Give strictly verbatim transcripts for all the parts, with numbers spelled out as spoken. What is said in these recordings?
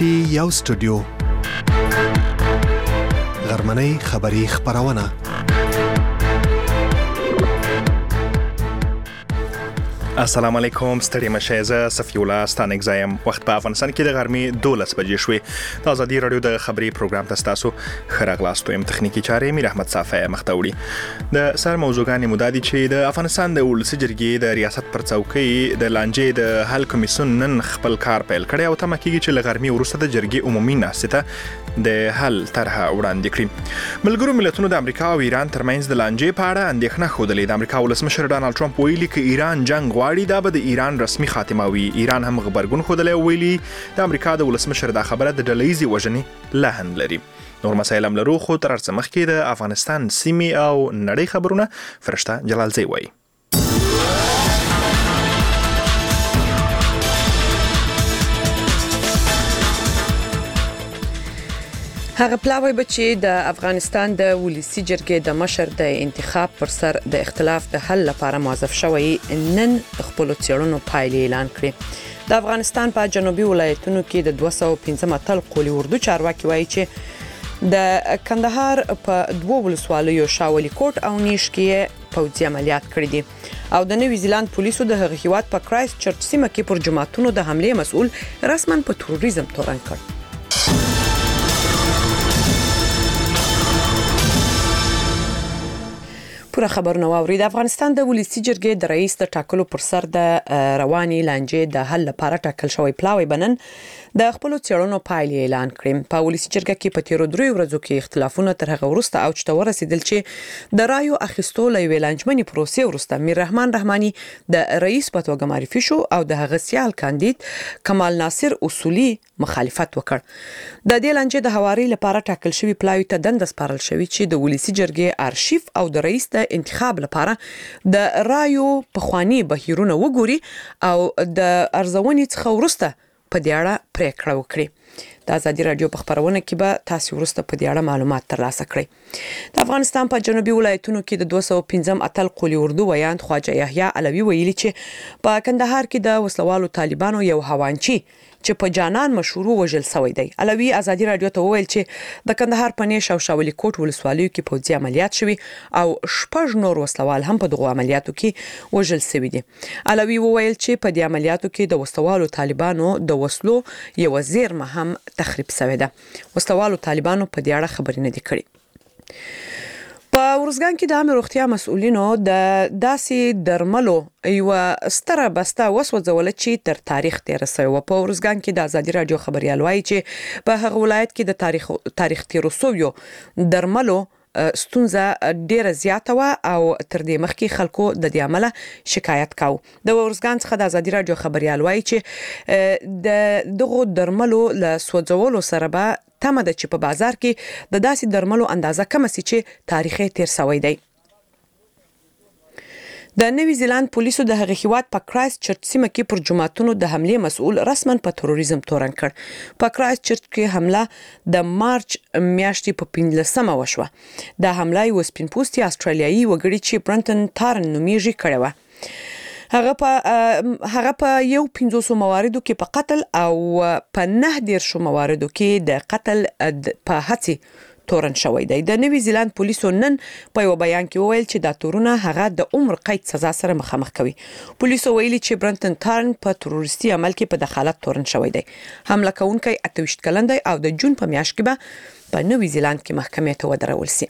کې یو سټوډیو غرمنۍ خبری خبرونه السلام علیکم ستړي مشه زه صفی الله ستانک زایم وخت په افغانستان کې د غرمې دولس بجې شوې د ازادي رادیو د خبري پروګرام تاسو خراغلاستو يم تخنیکی چارې میر احمد صافی مختوړي د سر موضوعګانی مدادي چې د افغانستان د ولسی جرګې د ریاست پر څوکۍ د لانجې د حل کمیسیون نن خپل کار پیل کړی او تمه کیږي چې لغرمې ورسته د جرګې عمومي ناسته د حل طرحه وړاندې کړي ملګرو ملتونو د امریکا او ایران ترمنځ د لانجې په اړه اندېښنه خوده د امریکا ولسمشر ډانلډ ټرمپ ویلي چې ایران جنگ غواړي دا به د ایران رسمي خاتمه وي ایران هم خبرګون خوده ویلي د امریکا د ولسمشر دا خبره د ډلېزي وژنې لهن لري نور مسایل هم لرو خو تر څه مخکې د افغانستان سیمې او نړۍ خبرونه فرشته جلالزی وایي هغه پلاوی بچي د افغانستان د ولسی جرګې د مشر د انتخاب پر سر د اختلاف د حل لپاره موظف شوی نن خپل څېړنو پایلې اعلان کړې د افغانستان په جنوبي ولایتونو کې د دوه سوه پنځه اتل قولي اردو چارواکي وایي چې د کندهار په دوه ولسوالیو شاولي کوټ او نیش کې پوځي عملیات کړې دي او د نوی زیلاند پولیسو د هغه هیواد په کرایست چرچ سیمه کې پر جماعتونو د حمله مسؤل رسما په تروریزم تورن کړ پوره خبرونه واوري د افغانستان د ولسی جرګې د رئیس د ټاکلو پر سر د رواني لانجې د حل لپاره ټاکل شوی پلاوی بنن د خپل څېړنو پایلې اعلان کړې په ولسی جرګه کې په تیرو درې ورځو کې اختلافونه تر هغه وروسته اوج ته ورسېدل چې د رایو اخیستو لوي لانجمنې پروسې وروسته میر رحمان رحماني د رئیس په توګه معرفي شو او د هغه سیال کاندید کمال ناصر اصولي مخالفت وکړ د دې لانجې د هواري لپاره ټاکل شوی پلاوی ته دند سپارل شوی چې د ولسی جرګې ارشیف او د رئیس د انتخاب لپاره د رایو په خواني بهیرونه وګوري او د ارزونې څخه وروسته په دې اړه پریکړه وکړي د ازادي رادیو په خبرونه کې به تاسو وروسته په دې اړه معلومات ترلاسه کړئ د افغانستان په جنوبي ولایتونو کې د دوه سوه پنځه اتل قولي اردو ویاند خواجه یحیی علوی ویلي چې په کندهار کې د وسلوالو طالبانو یو هوانچی چې په جانان مشهور وژل شوی دی علوی ازادي رادیو ته وویل چې د کندهار په نیش او شاولي کوټ ولسوالیو کې پوځي عملیات شوي او شپږ نور وسلوال هم په دغه عملیاتو کې وژل شوي دي علوی وویل چې په دې عملیاتو کې د وسلوالو طالبانو د وسلو یو زیرمه هم تخریب شوی ده وسلوالو طالبانو په دې اړه خبرې نه دي کړې په ورزګان کې د عامه روغتیا مسؤلینو د داسې درملو یو ستره بسته وسوځول چې تر تاریخ تیر سوی په ورزګان کې د ازادي رادیو خبريال وایي چې په هغه ولایت کې د تاریخ تاریخ تیر سوی درملو ستونزه ډیره زیاته و او تر دې مخکې خلکو د دې عمله شکایت کاو د ورزګان څخه د ازادي رادیو خبريال وایي چې د دغه درملو له سوځولو سره به تمه ده چې په بازار کې د داسې درملو اندازه کم سي چې تاریخي تیر سوی دی د نوی زیلاند پولیسو د هغه هیواد په کرایست چرچ سیمه کې پر جماعتونو د حمله مسؤل رسما په تروریزم تورن کړ په کرایست چرچ کې حمله د مارچ میاشتې په پنځلسمه وشوه د حمله یو سپین پوستي استرالیایي وګړي چې برنټن تارن نومیږي کړی و هغه په هغه په یو پنځوسو مواردو کې په قتل او په نه ډیر شو مواردو کې د قتل په هڅه تورن شوی دی د نوی زیلاند پولیسو نن په یو بیان کې وویل چې دا تورونه هغه د عمر قید سزا سره مخامخ کوي پولیسو ویلي چې برنټن تارن په تروریستي عمل کې په دخالت تورن شوی دی حمله کوونکی اته ویشت کلن دی او د جون په میاشت کې به په نوی زیلاند کې محکمې ته ودرول شي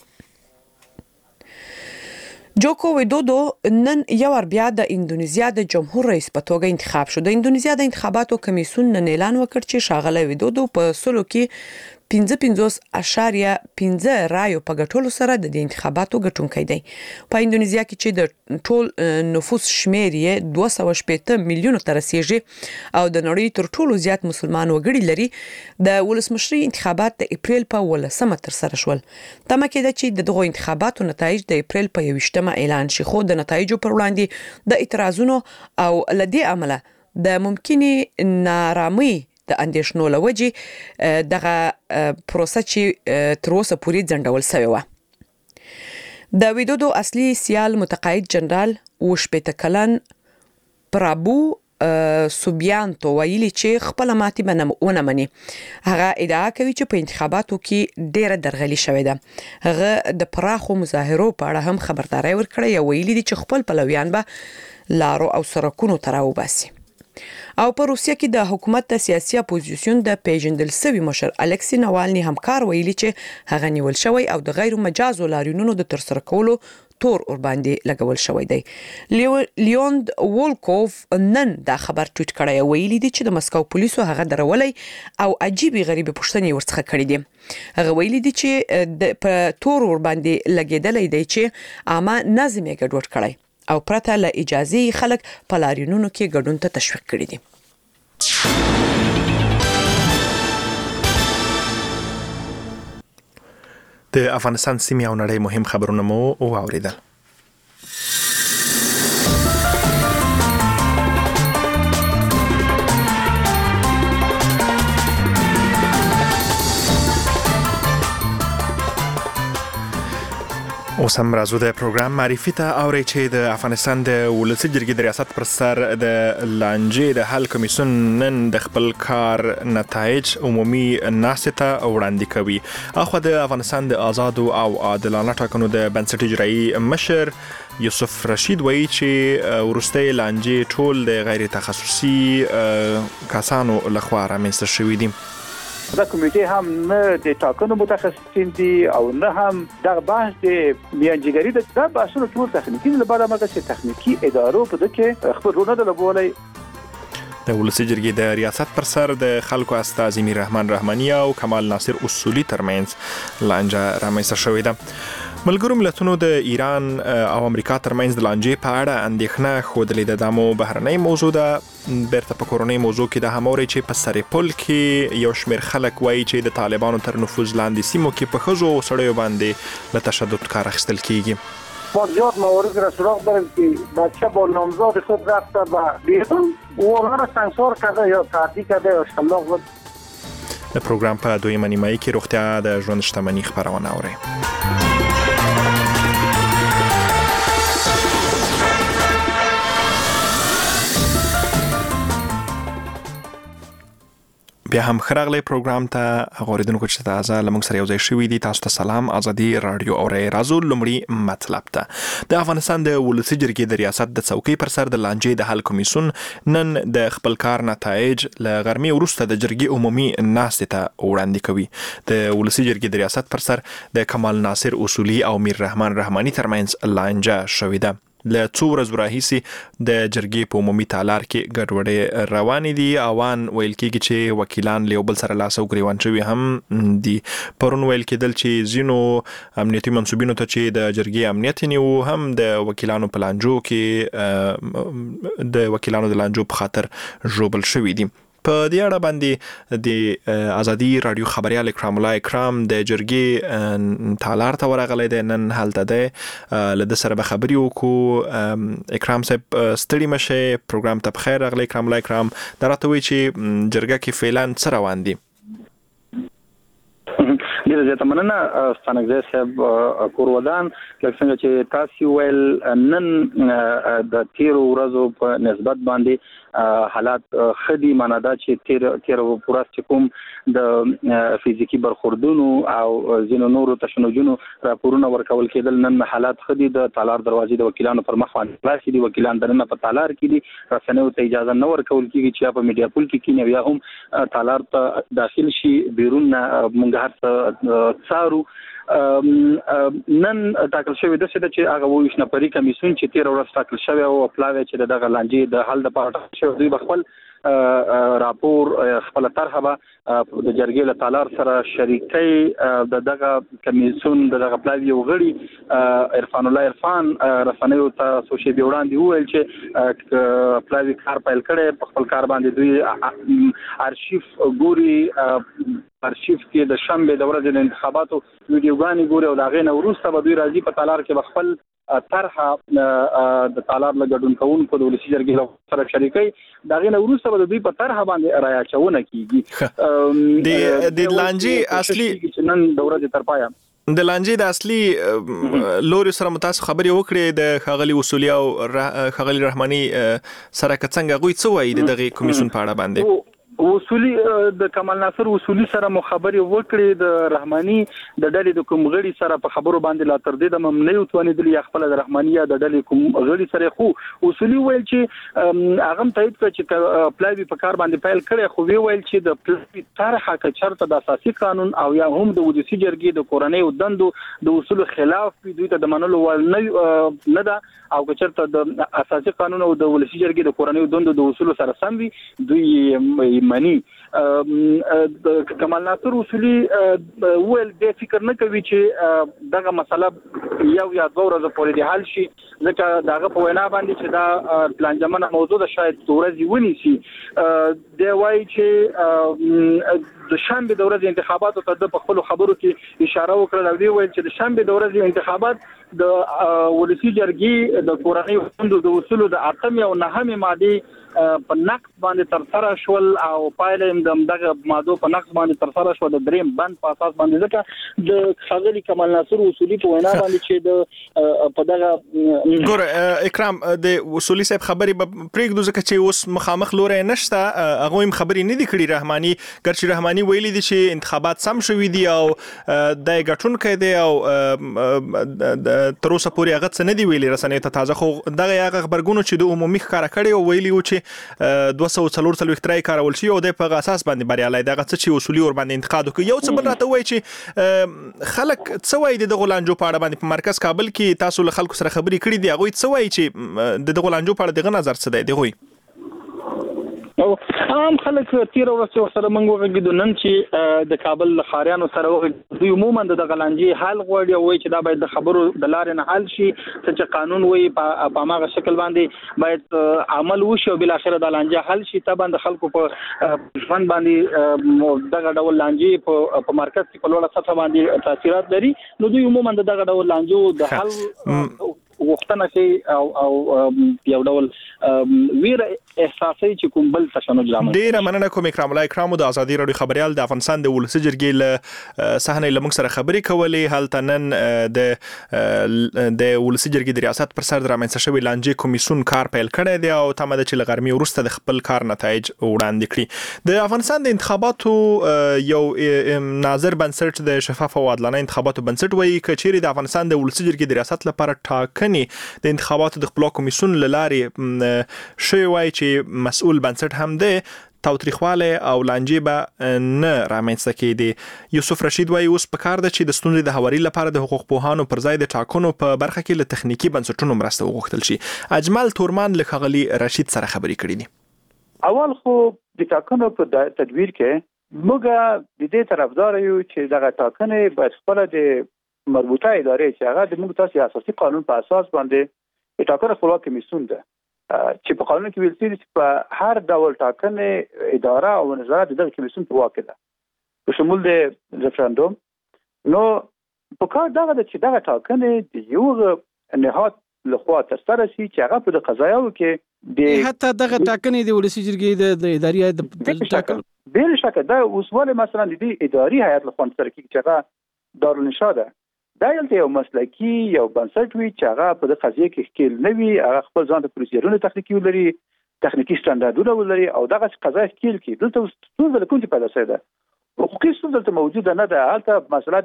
جوکو ویدودو نن یو ور بیا د اندونیزیا د جمهور رئیس په توګه انتخاب شو د اندونیزیا د انتخاباتو کمیسیون نن اعلان وکړ چې ښاغلی ویدودو په سلو کې پنځه پنځوس اشاریه پنځه رایو په ګټلو سره د انتخاباتو ګټونکی دی په اندونیزیا کې چې د ټول نفوس شمیر یې دوه سوه شپږ میلیونه ته رسیږي او د نړۍ تر ټولو زیات مسلمان وګړي لري د ولسمشري انتخابات د اپریل په ولسمه تر سره شول تمه کېده چې د دغه انتخاباتو نتایج د اپریل په یوویشتمه اعلان شي خو د نتایجو پر وړاندې د اعتراضونو او لدې عمله د ممکنه نارامي د اندیشنو لوجې دغه پروسه چې تر اوسه پورې ځنډول شوی و د ویدودو اصلي سیال متقاعد جنرال وشپېته کلن پرابو سوبیانتو ویلي چې خپل ماتي ونه مني. هغه ادعا کوي چې په انتخاباتو کې ډېره درغلي شوې ده. هغه د پراخو مظاهرو په اړه هم خبرداري ورکړې او ویلي دي چې خپل پلویان به لارو او سرکونو ته راوباسي. او په روسیه کې د حکومت د سیاسي اپوزیسیون د پیژندل سوي مشر الکسی ناوالني همکار ویلي چې هغه نیول شوی او د غیر مجازو لاریونونو د ترسره کولو تور ور باندې لګول شوی دی. لیوند وولکوف نن دا خبر ټویټ کړی ویلي دی چې د مسکو پولیسو هغه درولای او عجیب غریب پوښتنې ورڅخه کړې دي. هغه ویلي دی چې په تور ور باندې لګیدلې دی چې عامه نظم یې ګډوډ کړی او پرته له اجازه خلک په لاریونونو کې ګډون ته تشویق کړي دي. د افغانستان سیمې او نړۍ مهم خبرونه مو واوریدل. اوس هم راځو د پروګرام معرفي ته اوري چې د افغانستان د ولسی جرګې د ریاست پر سر د لانجې د حل کمیسیون نن د خپل کار نتایج عمومي ناستې ته وړاندې کوي. اخو د افغانستان د آزادو او عادلانه ټاکنو د بنسټ اجرایي مشر یوسف رشید وایي چې ورستۍ لانجې ټول د غیر تخصصي کسانو لخوا رامنځته شوي دي. دا کمیټه هم نه د ټاکنو متخصصین دي او نه هم د بحث د میانجیګری د دا بحثونو ټول تخنیکی لپاره مګر تخنیکی ادارو په دغه خبر رونه د لبولای. د ولسی جرګې د ریاست پر سر د خلکو استاد امیر رحمان رحماني او کمال ناصر اصولي ترمنځ لانجه رامنځته شوې ده. ملګرو ملتونو د ایران او امریکا ترمنځ د لانجې په اړه اندېښنه ښودلې ده. د مو بهرنۍ موضوع ده. بیرته په کورونی موضوع کې د هموري چې په سرپل کې یو شمېر خلک وایي چې د طالبانو تر نفوذ لاندې سیمو کې په خزو سړیو باندې له تشدد کار اخیستل کیږي. ما زیاد موارد را سراغ داریم که بچه با نامزاد خود رفته و بیرون و آنها را سنگسار کرده یا تعدی کرده یا شلاق بود. د پروګرام په دویمه نیمایي کې روغتیا د ژوند شتمنۍ خبرونه اوري. بیا هم خراغلی پروګرام ته غوړیدونکو چې تازه لمونږ سره یو ځای شوي دي. تاسو ته سلام. ازادي رادیو اورئ. راځو لومړی مطلب ته. د افغانستان د ولسی جرګې د ریاست د څوکۍ پر سر د لانجې د حل کمیسیون نن د خپل کار نتایج له غرمې وروسته د جرګې عمومي ناستې ته وړاندې کوي. د ولسی جرګې د ریاست پر سر د کمال ناصر اصولي او امیر رحمان رحماني ترمنځ لانجه شوې ده. له څو ورځې راهیسې د جرګې په عمومي تالار کې ګډوډۍ روانې دي. اوان ویل کېږي چې وکیلان له بل سره لاس او ګریوان شوي هم دي. پرون ویل کېدل چې ځینو امنیتي منصوبینو ته چې د جرګې امنیت نیو هم د وکیلانو په لانجو کې د وکیلانو د لانجو په خاطر ژوبل شوي دي. په دې اړه باندې د ازادي رادیو خبريال اکرام الله اکرام د جرګې تالار ته ورغلی دی. نن هلته دی. له د سره به خبرې وکړو. اکرام صاحب ستړي مشه. پروګرام ته بخیر راغلی اکرام الله اکرام. دا راته وایي چې جرګه کې فعلا څه روان دي؟ ډیره زیاته مننه ستانګزی صاحب کور ودان. لکه څنګه چې تاسو ویل نن د تیرو ورځو په نسبت باندې حالات خدي مناده چې تیر تیر پوراس چې کوم د فزیکی برخوردونو او زینو نورو تشنجونو راپورونه ورکول کېدل نن حالات خدي. د تالار دروازې د وکیلانو پر مخ باندې خلاص دي. وکیلان درنه په تالار کې دي. رسنیو ته اجازه نه ورکول کېږي چې په میډیا پول کې کینې یا هم تالار ته داخل شي. بیرون مونږ هر څارو. نن ټاکل شوی د څه چې هغه وښ نه پرې کمیسیون چې تیر ورځ ټاکل شوی او پلاوی چې دغه لانجې د حل د پاره شوی دوی خپل راپور خپل طرحه به د جرګې له تالار سره شریکي د دغه کمیسیون دغه پلاوی وغړي عرفان الله عرفان رسنیو ته سوشي بیوړاندې ویل چې پلاوی کار پیل کړي. په خپل کار باندې دوی ارشیف ګوري. ارشیف کې د شنبه د ورځې د انتخاباتو ویډیوګانې ګوري او دا غي نه ورسته به دوی راځي په تالار کې خپل طرحه د تالار لګډون کوونکو د ولسی جرګې سره شریکي. دا غي نه ورسته به دوی په طرحه باندې رايچونه کیږي. د د لانجې اصلي نن د ورځې تر پایا د لانجې د اصلي لوري سره متاسف خبرې وکړې د خاغلی اصولي او خاغلی رحماني سره څنګه غوي څه وایي د دغه کمیسیون په اړه باندې اصولي د کمال ناصر اصولي سره مخابرې وکړې د رحماني د ډلې د کوم غړي سره په خبرو باندې لا تر دې د ممنوع توانیدل یا خپل د رحماني د ډلې کوم غړي سره خو اصولي ویل چې هغه تایید کړ چې پلای په کار باندې فایل کړي خو وی ویل چې د پلای طرحه ک چرته د اساسي قانون او یا هم د ولسی جرګې د کورنۍ دندو د اصول خلاف دوی ته د منلو ول نه ده او که چرته د اساسي قانون او د ولسی جرګې د کورنۍ دندو د اصول سره سم وي دوی منی کمال ناصر اصولي ول د فکر نه کوي چې دغه مسله یو یا دوه ورځې پورې د حل شي ځکه دغه په وینا باندې چې دا پلانجمنه موضوع ده شاید ورځې ونیسي دی وایي چې د شنبه د ورځې انتخاباتو ته د خپل خبرو کې اشاره وکړه او دی ویل چې د شنبه د ورځې انتخابات د ولسی جرګې د کورنۍ دندو د اصول د اتم او نهمه ماده په نقص باندې تر سره شول او پایله د دغه ماده په نقص باندې تر سره شو د دریم بند په اساس باندې ځکه د خاغلی کمال ناصر اصولي په وینا باندې چې د په دغه ګور اکرام د اصولي صاحب خبري پرېږدو ځکه چې اوس مخامخ لوري نشته هغه هم خبري نه دي کړی رحماني ګرچې رحماني ویلي دي چې انتخابات سم شوي دي او د غټونکې دي او تر اوسه پورې هغه څه نه دی ویلي رسنۍ ته تازه خو دغه هغه خبرګونو چې د عمومي ښکارا کړي او ویلي و چې دوه سوه څلور څلوېښت ترای کارول شي او د په اساس باندې بریالي دغه څه چې اصولي ور باندې انتقاد وکړي یو څه بل راته وایي چې خلک څه وایي د دغه لانجو په اړه باندې په مرکز کابل کې تاسو له خلکو سره خبرې کړې دي هغه څه وایي چې د دغه لانجو په اړه دغه نظر څه دی دغه او عام خلک تیر ورځ سره موږ وګورئ نن چې د کابل خاریانو سره وګورئ دوی عموما د غلانجي حل غوړي وایي چې دا باید د خبرو د لارې نه حل شي چې قانون وایي په هغه شکل باندې باید عمل وشي او بل اخر د لانجه حل شي ته باندې خلکو په ژوند باندې دغه ډول لانجي په مرکز کې په لوړه سطح باندې تاثیرات لري نو دوی عموما دغه ډول لانجو د حل وختونه کې او او یو ډول ویر احساسي چې کوم بل تشنج رامن ډیر مننه کوم اکرام الله اکرام د ازادي رادیو خبريال د افغانستان د ولسی جرګې له صحنه لمغ سره خبرې کولې حال تنن د د ولسی جرګې د ریاست پر سر درامنځ شوی لانجې کمیسیون کار پیل کړی دی او تمه ده چې لغرمي ورسته د خپل کار نتایج وړاندې کړي د افغانستان د انتخاباتو یو ناظر بنسټ د شفاف او عادلانه انتخاباتو بنسټ وایي کچېری د افغانستان د ولسی جرګې د ریاست لپاره ټاک د انتخاباتو د خپل کمیسیون لارې شوی وای چې مسؤل بنسټ هم دی تاوتریخواله او لانجې به نه رامنځته کېدي یوسف رشید وایي اوس په کار ده چې د ستونزې د هواري لپاره د حقوق پوهانو پر ځای د ټاکنو په برخه کې له تخنیکی بنسټونو مرسته وغوښتل شي اجمل تورمان له خغلی رشید سره خبرې کړې دي اول خو د ټاکنو په تدویر کې موږ د دې طرفدار یو چې دغه ټاکنې باید خپل د مربوطه ادارې چې هغه د موږ تاسو اساسي قانون په اساس باندې د ټاکنو خپلواک کمیسیون ده چې په قانون کې ویل شوی چې په هر ډول ټاکنې اداره او نظارت د کمیسیون په واک ده په شمول د ریفرندوم نو په کار دغه چې دغه ټاکنې د یو نهاد لخوا ترسره شي چې هغه په قضایاو کې د حتی دغه ټاکنې د ولسی جرګې د اداري د ټاکل بل شکه دا اوسواله مثلا د اداري هیئت لخوا ترسره کیږي چې هغه دارالانشا ده دا یو مسلکی یو بنسټ وی چې هغه په قضیه کې ښکیل نه وي هغه خپل ځان ته پروسیجرونه تخنیکی ولري تخنیکی ستاندردونه ولري او دغه قضیه ښکیل کی دلته څه کوم چې پیدا شوی ده حقوقي ستونزه موجوده نه ده هلته مسله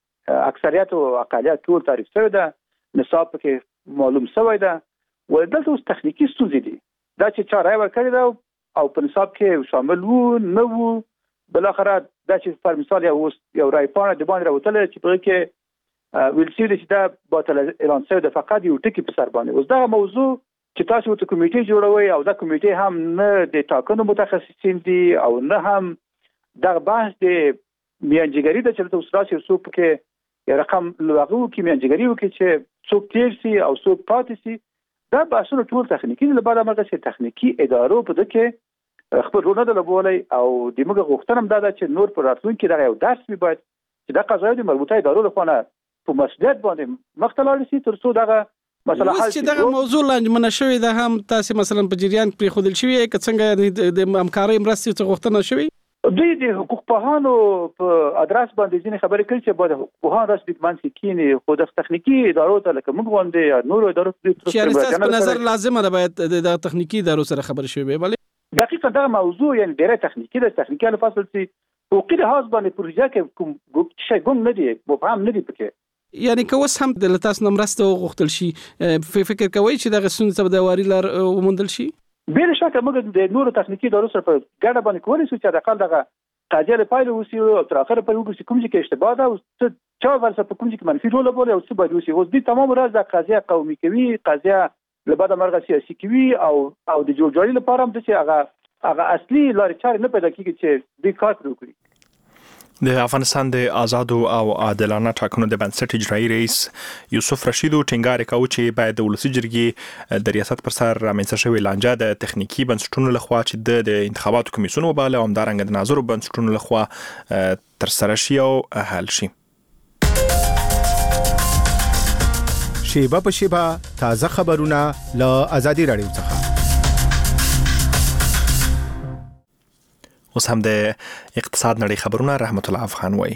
د اکثریت او اقلیت ټول تعریف شوی ده نصاب کې معلوم شوی ده ولدلته اوس تخنیکی ستونزې دي دا چې چا راي ورکړی ده او په نصاب کې شامل وو نه وو بل اخر دا چې پر مثال یو یو راي پانه د باندې راوتل چې په کې ویل شي چې دا باطل اعلان شوی د فقط یو ټکی په سر باندې اوس دا موضوع چې تاسو ته کمیټه جوړوي او دا کمیټه هم نه د ټاکنو متخصصین دي او نه هم دا بحث د میانجګری د چلته اوس راشي څوک کې رقم لغو کې میانجګری وکړي چې څوک تیر سي او څوک پاتې سي دا بحثونه ټول تخنیکی لپاره مرګه چې تخنیکی ادارو په دغه خپل رول نه لګولای او د موږ غوښتنه ده چې نور پر راتلونکي دا یو درس وي باید چې دا قضایا د مربوطه ادارو لخوا په مسؤلیت باندې مختلال شي تر څو دغه مسله حل شي چې دغه موضوع لنجمنه شوی ده هم تاسو مثلا په جریان کې خودل شوی که څنګه د همکارۍ مرستې ته غوښتنه شوی دوی د حقوق پوهانو په ادرس باندې ځینې خبرې کوي چې باید حقوق پوهان راسي د منځ کینی خو د تخنیکی ادارو ته لکه موږ باندې یا نور ادارو ته چې تاسو په نظر لازمه ده باید د تخنیکی ادارو سره خبرې شوي وي. دقیقاً دا موضوع یعنی ډېر تخنیکی د تخنیکی له فصل سي حقوقي لحاظ باندې پروژه کې کوم شي ګم نه دی مفهوم نه دی پکې یعنی که اوس هم د تاسو نمرسته وغوښتل شي فکر کوي چې د غسون څخه د واري لار ومندل شي؟ بل شکه موږ د نورو تخنیکی ادارو سره په ګډه باندې کولی شو چې د اقل دغه قضیه له پایله وسی او تر اخره په وګورئ کوم چې اشتباه ده او څه ورسره په کوم چې منفي رول لري او څه باید وسی. اوس دې تمام راز د قضیه قومي کوي قضیه له بعد مرغه سیاسي کوي او او د جوړجاړي لپاره هم چې هغه هغه اصلي لارې چارې نه پیدا کیږي چې دې کار وکړي. د افغانستان د آزادو او عادلانه ټاکنو د بنسټ اجرایي رئیس یوسف رشید ټینګار کاوه چې باید د ولسی جرګې د ریاست پر سر رامنځته شوی لانجه د تخنیکی بنسټونو لخوا چې د انتخاباتو کمیسیون وباله او همدارنګه د ناظرو بنسټونو لخوا تر سره شي او حل شي. شیبه په شیبه تازه خبرونه له آزادي رادیو څخه. اوس هم د اقتصاد نړۍ خبرونه رحمت الله افغان وایي.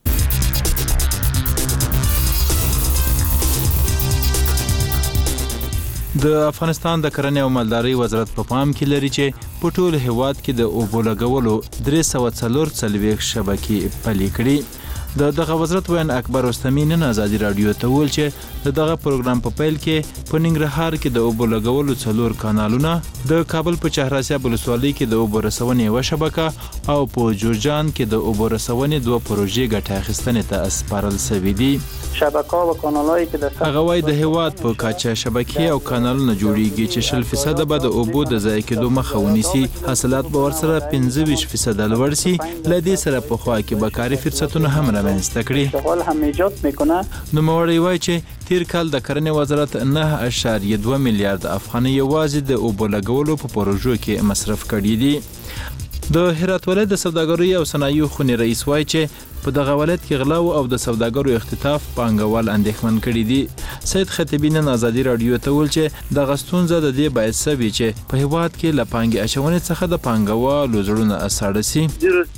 د افغانستان د کرنې او مالدارۍ وزارت په پام کې لري چې په ټول هیواد کې د اوبو لګولو درې سوه څلور څلوېښت شبکې پلي کړي. د دغه وزارت وین اکبر رستمی نن آزادي رادیو ته ویل چې د دغه پروګرام په پیل کې په ننګرهار کې د اوبو لګولو څلور کانالونه، د کابل په چهاراسیاب ولسوالۍ کې د اوبو رسونې یوه شبکه او په جوزجان کې د اوبو رسونې دوه پروژې ګټه اخیستنې ته سپارل شوي دي. شبکه او کانالایی که د هغه وايي د هیواد په کاچه شبکې او کانالونه جوړیږي چې شل فیصد به د اوبو د ضایع کېدو مخه ونیسي. حاصلات به ورسره پنځه ویشت فیصد لوړ سي. له دې سره په خوا کې به کاري فرصتونه هم رامنځته کړي. شغل هم ایجاد میکنه. نوموړی وایي چې تیر کال د کرنې وزارت نه اعشاریه دوه میلیارد افغانۍ یوازې د اوبو لګولو په پروژو کې مصرف کړي دي. د هرات ولایت د سوداګرۍ او صنایعو خونې رئیس وایي چې په دغه ولایت کې غلاو او د سوداګرو اختطاف پانګوال اندېښمن کړي دي. سید خطیبي نن آزادي رادیو ته ویل چې دغه ستونزه د دې باعث شوې چې په هیواد کې له پانګې اچونې څخه د پانګوالو زړونه اساړه سي.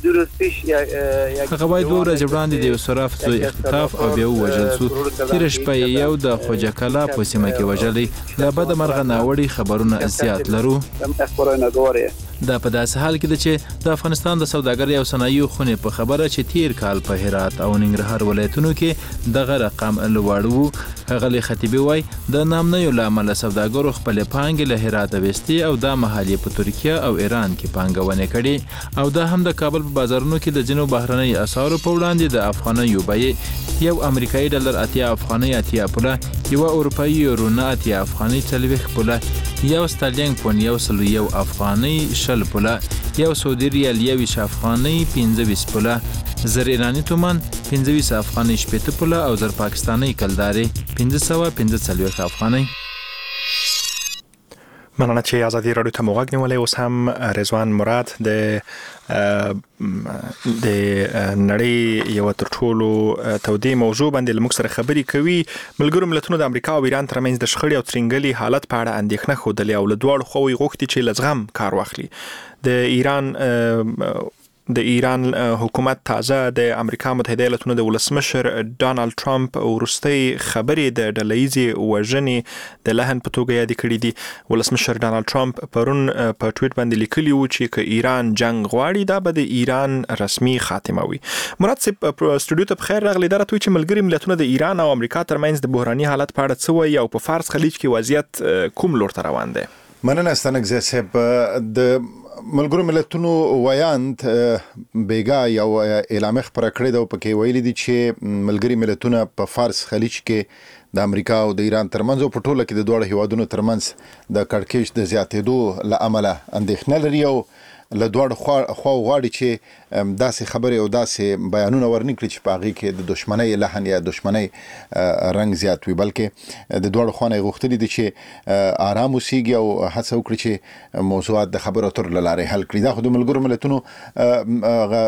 هغه وایي دوه ورځې وړاندې د یو صراف زوی اختطاف او بیا ووژل شو. تېره شپه یې یو د خوجه کلا په سیمه کې وژلی. له بده مرغه ناوړي خبرونه زیات لرو. دا په داسې حال کې ده چې د افغانستان د سوداګرۍ او صنایعو خونې په خبره چې تیر کال په هرات او ننګرهار ولایتونو کې دغه رقم لوړ و. ښاغلي خطیبي وایي د نامنیو له امله سوداګرو خپلې پانګې له هراته ویستې او دا مهال یې په ترکیه او ایران کې پانګونې کړي او دا هم د کابل په بازارونو کې د ځینو بهرنیو اسعارو په وړاندې د افغانیو بیې یو امریکایي ډالر اتیا افغانۍ اتیا پوله، یوه اروپایي یورو نه اتیا افغانۍ څلوېښت پوله، یو ستالینګ پونډ یو سل یو افغانۍ شل پوله، یو سعودي ریال یویشت افغانۍ پنځه ویشت پوله، زر ایراني تومان پنځه ویشت افغانۍ شپېته پوله او زر پاکستانۍ کلدارې پنځه سوه پنځه څلوېښت افغانۍ. مننه چې آزادي رادیو ته مو غږ نیولی. اوس هم رضوان مراد د د نړۍ یو تر ټولو تودې موضوع باندې لموږ سره خبرې کوي. ملګرو ملتونو د امریکا او ایران ترمنځ د شخړې او ترنګلي حالت په اړه اندېښنه ښودلې او له دواړو خواوو یې غوښتي چې له زغم کار واخلي. د ایران د ایران حکومت تازه د امریکا متحده ایالاتونو د ولسمشر ډانلډ ټرمپ وروستۍ خبرې د ډلهییزې وژنې د لحن په توګه یادې کړې دي. ولسمشر ډانلډ ټرمپ پرون په ټویټ باندې لیکلي وو چې که ایران جنگ غواړي دا به د ایران رسمي خاتمه وي. مراد صاحب سټوډیو ته بخیر راغلی. دا راته وایي چې ملګري ملتونه د ایران او امریکا ترمنځ د بحراني حالت په اړه څه وایي او په فارس خلیج کې وضعیت کوم لور ته روان دی؟ مننه ستانګزی صاحب. د ملګرو ملتونو ویاند بیګا یو اعلامیه خپره کړې ده او پکې ویلي دي چې ملګري ملتونه په فارس خلیج کې د امریکا او د ایران ترمنځ او په ټوله کې د دوه هیوادونو ترمنځ د کړکېچ د زیاتېدو له امله اندېښنه لري او له دوه خوا غواړي چې داسې خبرې او داسې بیانونه ورنکړي چې په هغې کې د دشمنۍ لحن یا دشمنۍ رنګ زیات وي، بلکې د دوه خوا نه یې غوښتلي دي چې آرام اوسیږي او هڅه وکړي چې موضوعات د خبرو اترو له لارې حل کړي. دا خو د ملګرو ملتونو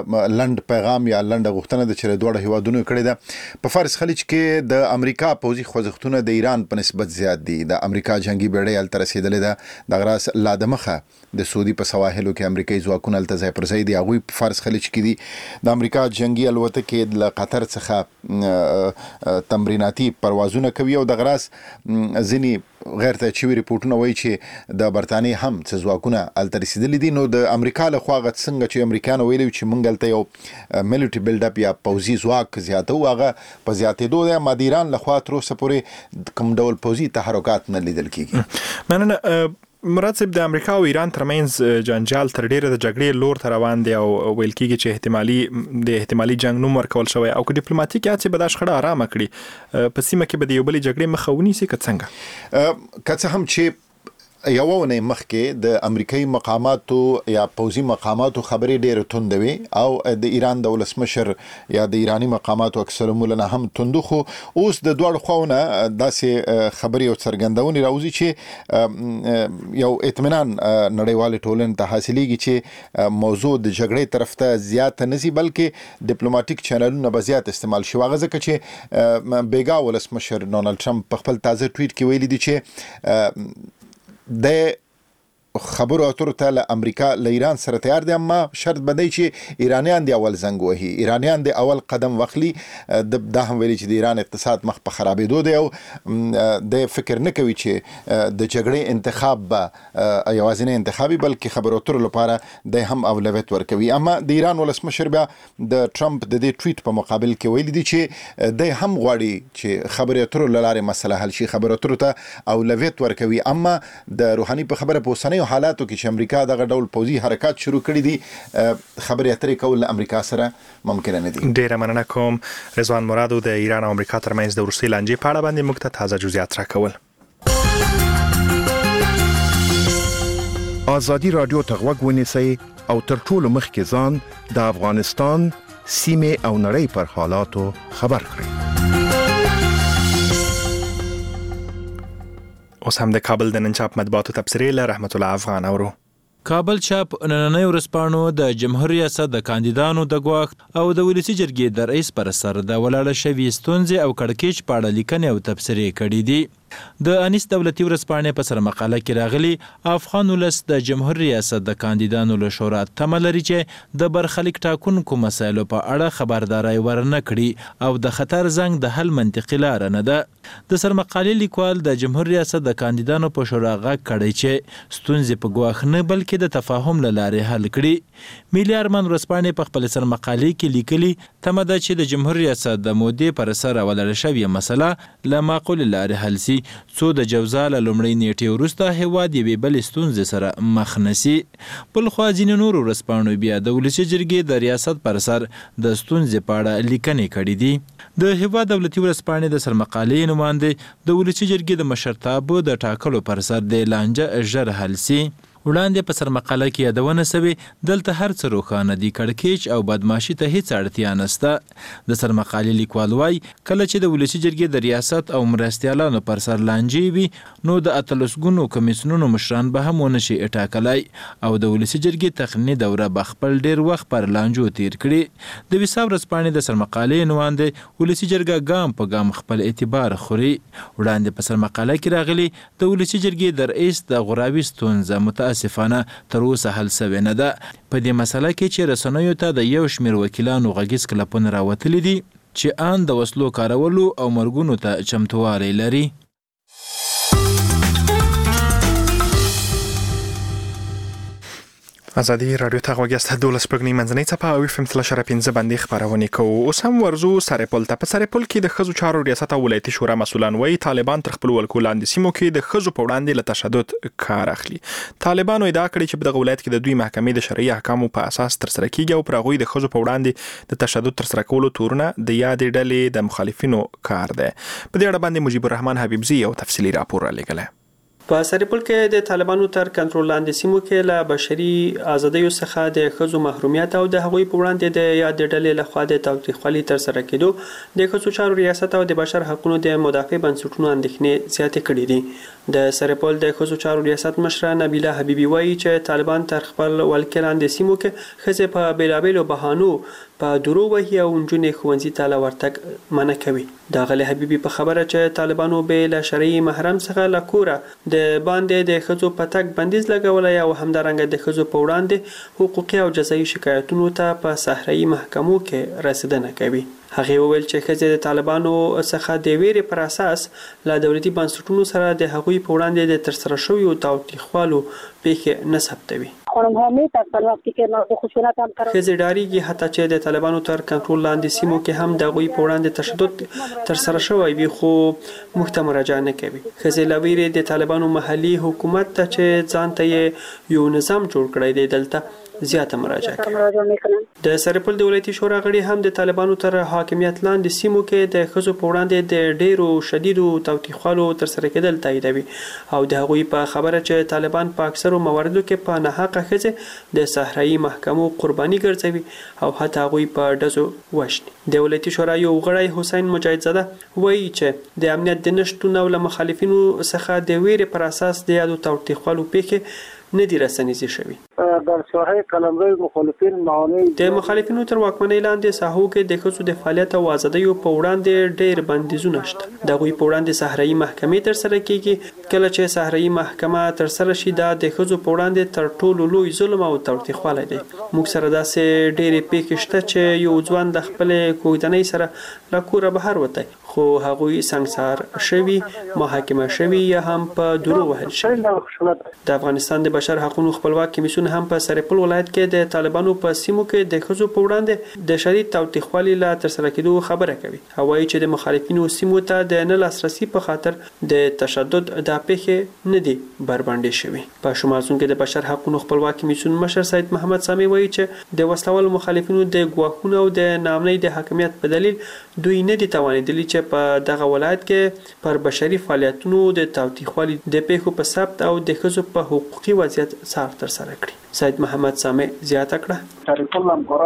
لنډ پیغام یا لنډه غوښتنه ده چې له دوه هیوادونو کړې ده. په فارس خلیج کې د امریکا پوځي خوځښتونه د ایران په نسبت زیات دي. د امریکا جنگي بیړۍ هلته رسیدلې ده. د غراس لا دمخه د سعودي په سواحلو کې امریکایي ځواکونه هلته ځای پر ځای دي. هغوی په فارس خلیج کې دي. د امریکا جنگي الوتکې له قطر څخه تمریناتي پروازونه کوي او د غراس ځینې غیر تاچوي ریپورتونه وایي چې د برتانیې هم څه ځواکونه هلته رسیدلي دي. نو د امریکا له خوا هغه څنګه چې امریکایانو ویلي چې موږ هلته یو ملیټري بلډ اپ یا پوځي ځواک زیاتو، هغه په زیاتېدو دی. اما د ایران له خوا تر اوسه پورې کوم ډول پوځي تحرکات نه لیدل کېږي. مننه. مراد صاحب، د امریکا او ایران ترمنځ جنجال تر ډیره د جګړې لور ته روان دی او ویل کېږي چې احتمالي د احتمالي جنگ نوم ورکول شوی او که ډیپلوماټیک هڅې به دا شخړه آرامه کړي، په سیمه کې به د یو بلې جګړې مخه ونیسي که څنګه؟ که څه هم چې یو ونې مخکې د امریکایي مقاماتو یا پوځي مقاماتو خبرې ډېرې توندوي او د ایران د ولسمشر یا د ایراني مقاماتو اکثرمونه نه هم توندو، خو اوس د دواړو خواونه داسې خبرې او څرګندونې راوځي چې یو اطمینان نړیوالې ټولنې ته حاصلېږي چې موضوع د جګړې طرف ته زیاته نه ځي بلکې ډیپلوماټیک چینلونه به زیات استعمال شي. هغه ځکه چې بیګا ولسمشر ډونالډ ټرمپ په خپل تازه ټویټ کې ویلي دي چې د خبرو اترو ته له امریکا له ایران سره تیار دي، اما شرط بدی چې ایرانیان دی اول زنګ وهي، ایرانیان دی اول قدم واخلي. د دا هم ویلي چې د ایران اقتصاد مخ په خرابېدو دی او د فکر نه کوي چې د جګړې انتخاب به یوازینی انتخابي بلکې خبرو اترو لپاره د هم اولویت ورکوي. اما د ایران ولسمشر بیا د ټرمپ د دې ټویټ په مقابل کې ویلي دي چې د هم غواړي چې خبرو اترو له لارې مسله حل شي، خبرو اترو ته اولویت ورکوي. اما د روحاني په خبره په اوسنیو حالاتو کې چې امریکا دغه ډول پوځي حرکات شروع کړي دي، خبرې اترې کول له امریکا سره ممکن نه دي. ډیره مننه کوم. رضوان مرادو د ایران او امریکا ترمنځ د وروستۍ لانجې په اړه باندې موږ ته تازه جزئیات راکول. ازادي رادیو ته غوږ ونیسئ او تر ټولو مخکې ځان د افغانستان سیمې او نړۍ پر حالاتو خبر کړئ. اوس هم د کابل د نن چاپ مطبوعاتو تبصرې له رحمت الله افغان اورو. کابل چاپ نننۍ ورځپاڼو د جمهور ریاست د کاندیدانو د ګواښ او د ولسي جرګې د رئیس پر سر د ولاړه شوې ستونزې او کړکېچ په اړه لیکنې او تبصرې کړي دي. د انیس دولتي ورځپاڼې په سر مقاله کې راغلي افغان ولس د جمهور ریاست د کاندیدانو له شورا تمه لري چې د برخلیک ټاکونکو مسایلو په اړه خبرداري ورنه کړي او د خطر زنګ د حل منطقي لار نه ده. د سر مقالې لیکوال د جمهور ریاست د کاندیدانو په شورا غږ کړی چې ستونزې په ګواښ نه بلکې د تفاهم له لارې حل کړي. ملي ارمان ورځپاڼې په خپل سر مقالې کې لیکلي تمه ده چې د جمهور ریاست د مودې پر سر ولاړه شوې مسله له معقول لارې حل سي، څو د جوزا له لومړۍ نیټې وروسته هیواد یوې بلې ستونزې سره مخ نه سي. بل خوا ځینې نورو ورځپاڼو بیا د ولسي جرګې د ریاست پر سر د ستونزې په اړه لیکنې کړي دي. د هیواد دولتي ورځپاڼې د سرمقالې نماینده د ولسي جرګې د مشرتابه د ټاکلو پر سر د لانجه ژر حل سي. وړاندې په سرمقاله کې یادونه سوې دلته هر څه روښانه دي، کړکېچ او بدماشي ته هیڅ اړتیا نشته. د سرمقالې لیکوال وایي کله چې د ولسي جرګې د ریاست او مرستیالانو پر سر لانجې وي نو د اتلس ګونو کمیسیونونو مشران به هم ونه شي ټاکلی او د ولسي جرګې تقنیني دوره به خپل ډیر وخت پر لانجو تیر کړي. د ویسا ورځپاڼې د سرمقالې نماینده ولسي جرګه ګام په ګام خپل اعتبار خوري. وړاندې په سرمقاله کې راغلي د ولسي جرګې د رئیس د غراوي ستونزه متاسفانه تر اوسه حل شوې نه ده. په دې مسله کې چې رسنیو ته د یو شمېر وکیلانو غږیز کلپونه راوتلي دي چې ان د وسلو کارولو او مرګونو ته چمتووالی لري. ازادي رادیو ته غوږیاست. دولس پګنی منځنۍ څپه او اف ام تل شر پنځه باندې خبرونه کوو. اوس هم ورزو سرپل ته. په سرپل کې د خزو چارو ریاست او ولایتي شورا مسولان وایي طالبان تر خپل ولکو لاندې سیمو کې د خزو په وړاندې له تشدد کار اخلي. طالبانو ادعا کړې چې په دغه ولایت کې د دوی محکمې د شرعي احکامو په اساس تر سره کیږي او پر هغوی د خزو په وړاندې د تشدد تر سره کولو تورونه د یادې ډلې د مخالفینو کار دی. په دې اړه باندې مجيب الرحمن حبیبزي یو تفصیلی راپور را لېږلی. په سرپل کې د طالبانو تر کنټرول لاندې سیمو کې له بشري ازادیو څخه د ښځو محرومیت او د هغوی په وړاندې د یاد ډلې لخوا د تاوتریخوالي تر سره کېدو د ښځو چارو ریاست او د بشر حقوقو د مدافع بنسټونو اندېښنې زیاتې کړې دي. د سرپل د ښځو چارو ریاست مشره نبیله حبیبي وایي چې طالبان تر خپل ولکې لاندې سیمو کې ښځې په بیلابیلو بهانو په درو وهي او نجونې ښوونځي ته له ورتګ منع کوي. د غلي حبيبي په خبره چې طالبانو به له شرعي محرم څخه له کوره د باندې د خزو پتک بندیز لګولای او همدارنګه د خزو په وړاندې حقوقي او جزایي شکایتونو ته په صحرایي محکمو کې رسیدنه کوي. هغه وویل چې خزه د طالبانو څخه د ویرې پر اساس له دولتي بنسټونو سره د هغوی په وړاندې د ترسره شویو تاوتریخوالو پیښې نه ثبتوي. خزه ډاریږي حتی چې د طالبانو تر کنټرول لاندې سیمو کې هم د هغوی په وړاندې تشدد ترسره شوی وي خو موږ ته مراجعه نه کوي. خزه لویره د طالبانو محلي حکومت ته چې ځان ته یو نظام جوړ کړی دی دلته زیاته مراجعه کوي. د سرپل دولتي شورا غړي هم د طالبانو تر حاکمیت لاندې سیمو کې د خزو په وړاندې د ډیرو شدیدو توتیخوالو تر سره کېدل تاییدوي او د هغوی په خبره چې طالبان په اکثرو مواردو کې په ناحقه خزه د صحرایي محکمو قرباني ګرځوي او حتی هغوی په ډزو وشني. دولتي شورا یو غړی حسین مجاهد زاده وایي چې د امنیت د نشټون او له مخالفینو څخه د ویرې پر اساس د یادو توتیخوالو پیښې نه دي رسنیزي شوي. در ساحه قلمرو مخالفین معانی د مخالفینو تر واکمنۍ لاندې ساحو کې د ښځو د فعالیت او ازادیو په وړاندې ډېر بندیزونه شته. د هغوی په وړاندې صحرایي محکمې تر سره کیږي. کله چې صحرایي محکمه تر سره شي دا د ښځو په وړاندې تر ټولو لوی ظلم او توتیخوالی دی. موږ سره داسې ډېرې پیښې شته چې یو ځوان د خپلې کوژدنۍ سره له کوره بهر وتی خو هغوی سنگسار شوي محاکمه شوي یا هم په درو وهل شوي. د افغانستان د بشر حقوقو خپلواک کمیسیون هم په سرپل ولایت کې د طالبانو په سیمو کې د ښځو په وړاندې د شدید توتیخوالي لا تر سره کېدو خبره کوي. هوایي چې د مخالفینو سیمو ته د نه لاسرسي په خاطر د تشدد د پیښې نه دي بربنډې شوي. په شمال سون کې د بشر حقوقو خپلواک کمیسیون مشر سید محمد سامي وایي چې د وسلوال مخالفینو د ګواښونو او د ناامنۍ د حاکمیت په دلیل دوی نه دي توانیدلي چې په دغه ولایت کې پر بشري فعالیتونو د توتیخوالي د پیښو په ثبت او د ښځو په حقوقي وضعیت څار تر سره کړي. سید محمد سامي زیاته کړه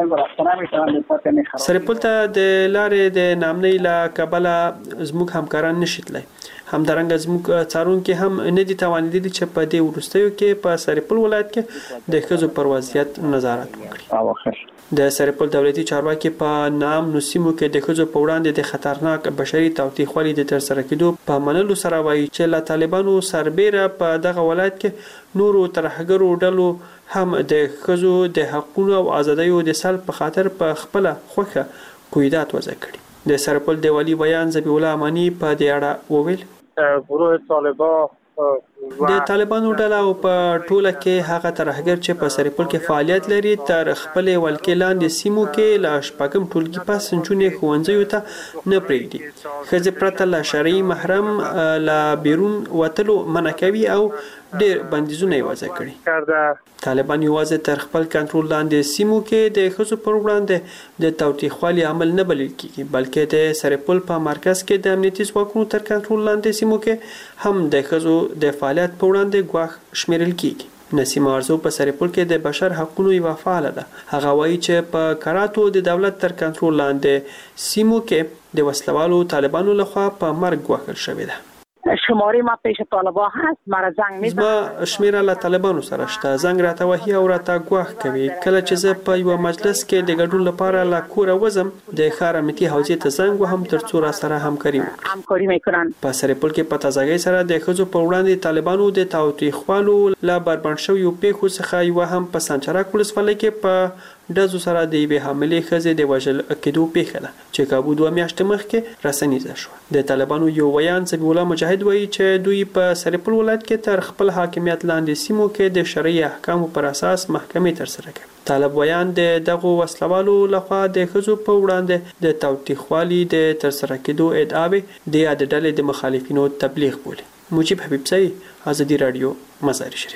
سرپل ته د لارې د نامنۍ لا کابل زموږ همکاران نشیتلای همدارنګه زموږ څارون کې هم نه دي توانیدلي چې په دې وروستیو کې په سرپل ولایت کې د ښځو پر وضعیت نظارت وکړي. د سرپل دولتي چارواکي په نام نوسیمو کې د ښځو په وړاندې د خطرناک بشري توتیخوالي د تر سره کېدو په منلو سره وایي چې له طالبانو سربېره په دغه ولایت کې نورو ترهګرو ډلو هم د ښځو د حقوقو او ازادیو د سلب په خاطر په خپل خوخه کویدات وضع کړي. د سرپل د والی بیان ذبیح الله امانی په دې اړه وویل گروه طالبان د طالبانو ډله او په ټوله کې هغه ترهګر چې په سرپل کې فعالیت لري تر خپل ولکې لاندې سیمو کې لا شپږم ټولګي پاس نجونې ښوونځیو ته نه پرېږدي. ښځې پرته له شرعي محرم لا بیرون وتلو منع کوي او ډېر بندیزونه یې وضع کړي. طالبان یوازې تر خپل کنټرول لاندې سیمو کې د ښځو پر وړاندې د توتیخوالي عمل نه بلل کېږي بلکې د سرپل په مرکز کې د امنیتي ځواکونو تر کنټرول لاندې سیمو کې هم د ښځو د فعالیت په وړاندې ګواښ شمیرل کېږي. نسیمه ارزو په سرپل کې د بشر حقوقو یو فعال ده. هغه وایي چې په کراتو د دولت تر کنټرول لاندې سیمو کې د وسلوالو طالبانو لخوا په مرګ ګواښل شوې ده. شماره ما پیش طالبان هست مرا زنگ میزنه ما شمیره له طالبانو سره شته زنگ راته وهي او راته ګواښ کوي. کله چې زه په یو مجلس کې د ګډون لپاره لا کوره وزم د ښار امنیتي حوزې ته زنګ وهم ترڅو را سره همکاري وکړي. همکاري میکنن. په سرپل کې په تازګۍ سره د ښځو په وړاندې طالبانو د توتیخوالو لا بربنډ شویو پیښو څخه یو هم په سنچرک ولسوالۍ کې په ډزو سره د یوې حاملې ښځې د وژل کېدو پیښه ده چې کابو دوه میاشتې مخکې رسنیزه شوه. د طالبانو یو ویان ذبیح الله مجاهد وایي چې دوی په سرپل ولایت کې تر خپل حاکمیت لاندې سیمو کې د شرعي احکامو پر اساس محکمې ترسره کوي. طالب ویان د دغو وسلوالو لخوا د ښځو په وړاندې د توتیخوالي د ترسره کېدو ادعاوې د یاد ډلې د مخالفینو تبلیغ بولي. مجيب حبیب سعی، آزادی رادیو، مزار شریف.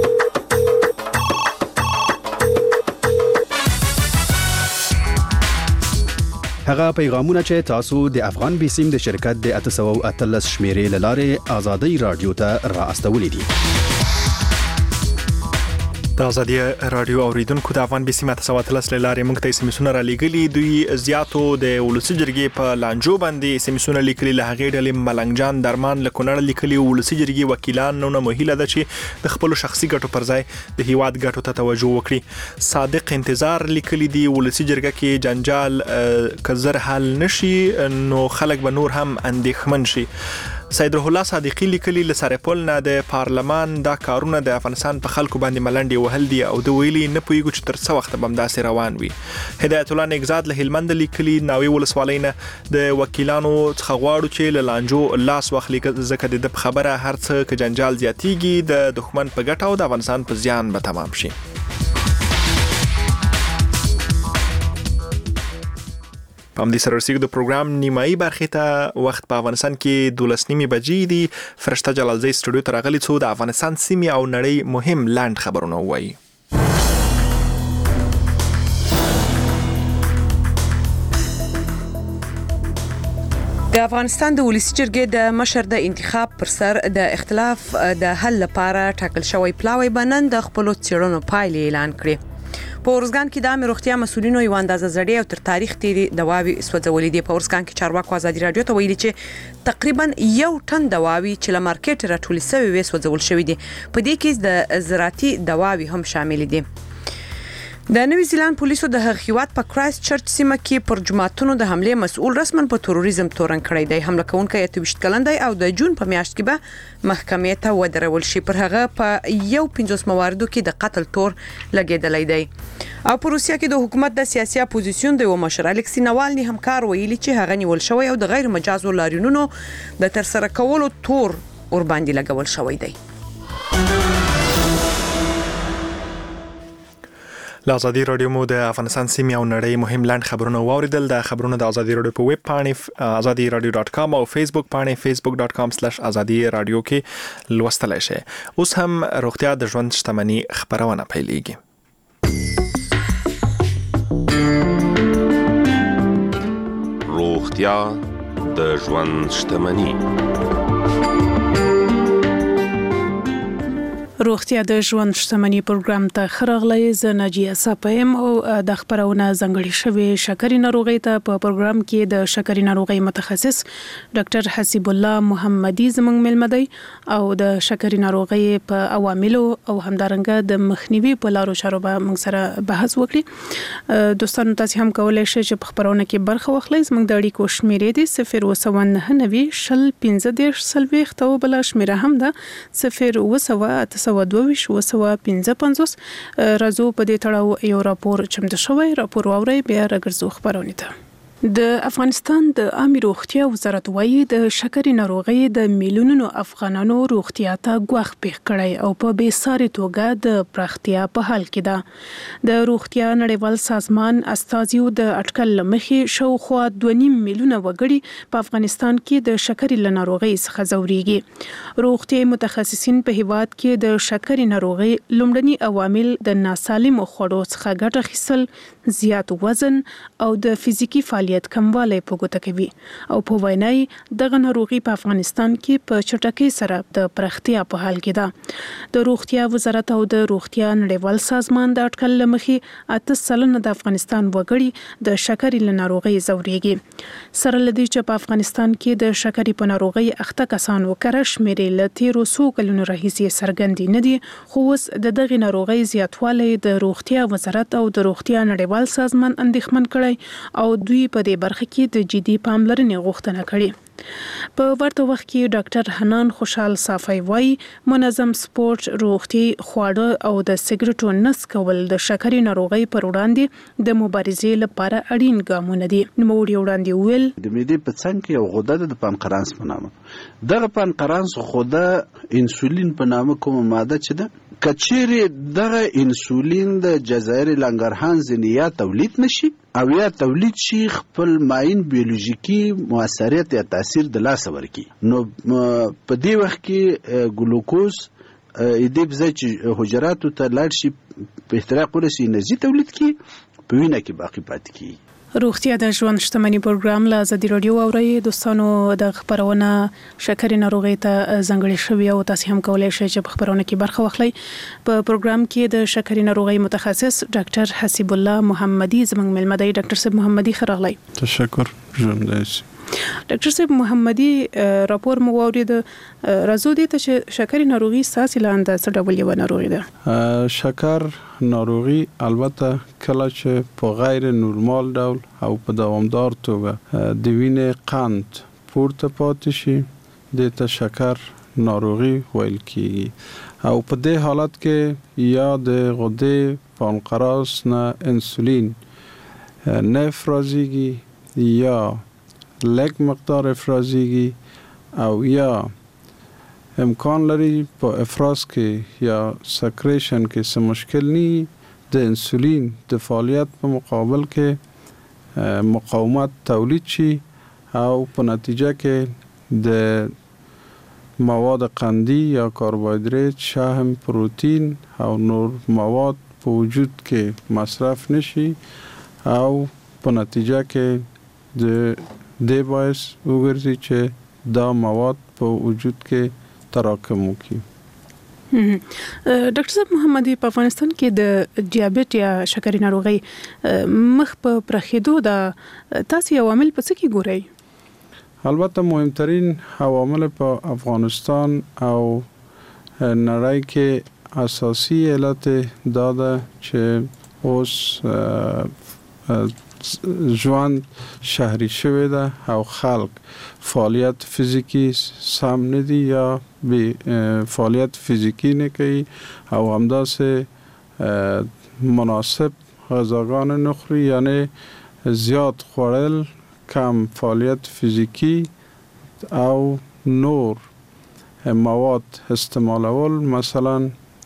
هغه پیغامونه چې تاسو د افغان بیسیم د شرکت د اته سوه او اتلس شمیرې لاره آزادی رادیو ته را استولې دي. د ازادي رادیو اوریدونکو د افغان بي سي ماته سواتلس لارې موږ ته سیمسونه را لګلي دوی زیاتو د ولسی جرګې په لانجو باندې سیمسونه لیکلي له هغې ډلې ملنګ جان درمان له کونړ لیکلي ولسی جرګې وکیلان نو نه مهیله ده چې د خپل شخصي ګټو پر ځای د هیواد ګټو ته توجه وکړي. صادق انتظار لیکلي دی ولسی جرګه کې جنجال کزر حل نشي نو خلک به نور هم اندېښمن شي. سید روح الله صادقی لیکلي له سرپل نه د پارلمان دا کارونه د افغانستان په خلکو باندې ملنډي وهل دي او د ویلي نه پویګو چې تر څو وخت به همداسې روان وي. هدایت الله نگزاد له هلمند لیکلي ناوی ولسوالۍ نه د وکیلانو څخه غواړو چې له لانجو لاس واخلي ځکه د خبره هر څه که جنجال زیاتیږي د دښمن په ګټه او د افغانستان په زیان به تمام شي. په همدې سره رسیدو د پروګرام نیمایي برخې ته وخت په افغانستان کې دولس نیمې بجې دي. فرشته جلالزی سټوډیو ته راغلي څو د افغانستان سیمې او نړۍ مهم لاند خبرونه ووایي. د افغانستان د ولسی جرګې د مشر د انتخاب پر سر د اختلاف د حل لپاره ټاکل شوی پلاوی بنن د خپل څېړنو پایلې اعلان کړې. په ورزګان کې د عامه روغتیا مسولینو یو اندازه زړې او تر تاریخ تیری دواوی سوځولې دي. په ورزګان کې چارواکو ازادي رادیو ته ویلي چې تقریبا یو ټن دواوی چې له مارکیټ راټول شوی وي سوځول شوی دي. په دې کې د زراعتي دواوی هم شامل دي. د نوی زیلاند پولیسو د هغ هیواد په کرایست چرچ سیمه کې پر جماعتونو د حمله مسؤل رسما په تروریزم تورن کړی دی. حمله کوونکی اته ویشت کلن دی او د جون په میاشت کې به محکمې ته ودرول شي. پر هغه په یو پنځوس مواردو کې د قتل تور لګیدلی دی. او په روسیا کې د حکومت د سیاسي اپوزیسیون د یو مشر الکسی ناوالني همکار ویلي چې هغه نیول شوی او د غیر مجازو لاریونونو د ترسره کولو تور ور باندې لګول شوی دی. له ازادي رادیو مو د افغانستان سیمې او نړۍ مهم لاند خبرونه واوریدل. د خبرونه د ازادي رادیو په ویب پاڼې ازادي رادیو ډاٹ کام او فیسبوک پاڼې فیسبوک ډاٹ کام سلیش ازادي رادیو کې لوستلای شئ. اوس هم روغتیا د ژوند شتمنۍ خبرونه پیلېږي. روغتیا د ژوند شتمنۍ. روغتیا د ژوند شتمنۍ پروګرام ته خرغلې ز ناجیه صفایم او د خبرونه زنګړی شوی شکرې ناروغي ته په پروګرام کې د شکرې ناروغي متخصص ډاکټر حسیب الله محمدي زمنګ ملمدي او د شکرې ناروغي په عواملو او همدارنګه د مخنیوي په لارو چارو به موږ سره بحث وکړي. دوستانو تاسو هم کولای شئ چې په خبرونه کې برخه واخلئ. زموږ د اړیکو شمیرې دي صفر اووه سوه نهه نوي شل پنځه دېرش څلوېښت او بله شمیره هم ده صفر اووه سوه اته سوه دوه ویشت اووه سوه پنځه پنځوس. راځو په دې تړاو یو راپور چمتو شوی. راپور واورئ بیا راګرځو خبرونه ته. د افغانستان د عامه روغتیا وزارت وايي د شکرې ناروغي د میلیونونو افغانانو روغتیا ته ګواښ پیښ کړی او په بې ساري توګه د پراختیا په حال کې ده. د روغتیا نړیوال سازمان استازیو د اټکل لمخې شاوخوا دوه نیم میلیونه وګړي په افغانستان کې د شکرې ناروغي څخه ځوريږي. روغتیا متخصصین په هیواد کې د شکرې ناروغي لومړني عوامل د ناسالمو خوړو څخه ګټه اخیستل، زیات وزن او د فزیکی فعالیت کموالی په ګوته کوي او په وینای دغه ناروغي په افغانستان کې په چټکۍ سره د پراختیا په حال کې ده. د روغتیا وزارت او د روغتیا نړیوال سازمان د اټکل لمخې اته سلنه د افغانستان وګړي د شکرې ناروغي ځوريږي. سره لدی چې په افغانستان کې د شکرې په ناروغي اخته کسانو کره شمیرې له تیرو څو کلونو راهیسې څرګندې نه دي، خو اوس د دغه ناروغي زیاتوالی د روغتیا وزارت او د روغتیا نړیوال سازمان اندېښمن کړی او دوی په دې برخه کې د جدي پاملرنې غوښتنه کړې. په ورته وخت کې ډاکټر حنان خوشحال صافی وايي منظم سپورت، روغتي خواړه او د سګریټو نس کول د شکرې ناروغي پر وړاندې د مبارزې لپاره اړین ګامونه دي. نوموړي وړاندې وویل د معدې په څنګ کې یو غده ده د پانکرانس په نامه. دغه پانکرانس غده انسولین په نامه کومه ماده چې ده کچېرې دغه انسولین د جزایر لنګرهان ځینې یا تولید نشي او یا تولید شي خپل ماین بیولوژیکی موثریت یا تاثیر د لاسه ورکي، نو په دې وخت کې ګلوکوز دې بځای چې حجراتو ته لاړ شي په احتراق ورسي انرژي تولید کی په وینه کې باقی پاتې کی. روغتیا د ژوند شتمنۍ پروګرام له ازادي رادیو اوري دوستانو د خبرونه شکرې ناروغي ته ځنګړې شوې او تاسو هم کولای شئ چې په خبرونه کې برخه واخلئ. په پروګرام کې د شکرې ناروغي متخصص ډاکټر حسیب الله محمدي زموږ ملمه دی. ډاکټر صاحب محمدي خراغلی. تشکر ژوندئ. ډاکټر صاحب محمدي راپور مو واورید راځو دي ته چې شکرې ناروغي ساسي لاندې څه ډول یو ناروغي ده؟ شکر ناروغي البته کله چې په غیر نورمال ډول او په دوامدار توګه د وینې قند پورته پاتې شي د ته شکر ناروغي ویل کیږي او په دې حالت کې یا د غده پانقراس نه انسولین نه افرازیږي یا لږ مقدار افرازیږي او یا امکان لري په افراز کې یا سکریشن کې څه مشکل ني د انسولین د فعالیت په مقابل کې مقاومت تولید شي او په نتیجه کې د مواد قندی یا کربوهیدرات شحم پروتین او نور مواد په وجود کې مصرف نشي او په نتیجه کې د د باعث وګرځي چې دا مواد په وجود کې تراکم وکړي. ډاکټر صاحب محمدي په افغانستان کې د دیابت یا شکرې ناروغي مخ په پرخېدو د تاسو عوامل په څه کې ګورئ؟ البته مهمترین عوامل په افغانستان او نړۍ کې اساسي علت دا ده چې اوس ژوند شهري شوی ده او خلق فعالیت فیزیکی سم نه دي یا به فعالیت فیزیکی نه کوي او همداسې مناسب غذاګان نه خوري، یعنی زیات خوړل، کم فعالیت فیزیکی او نور مواد استعمالول، مثلا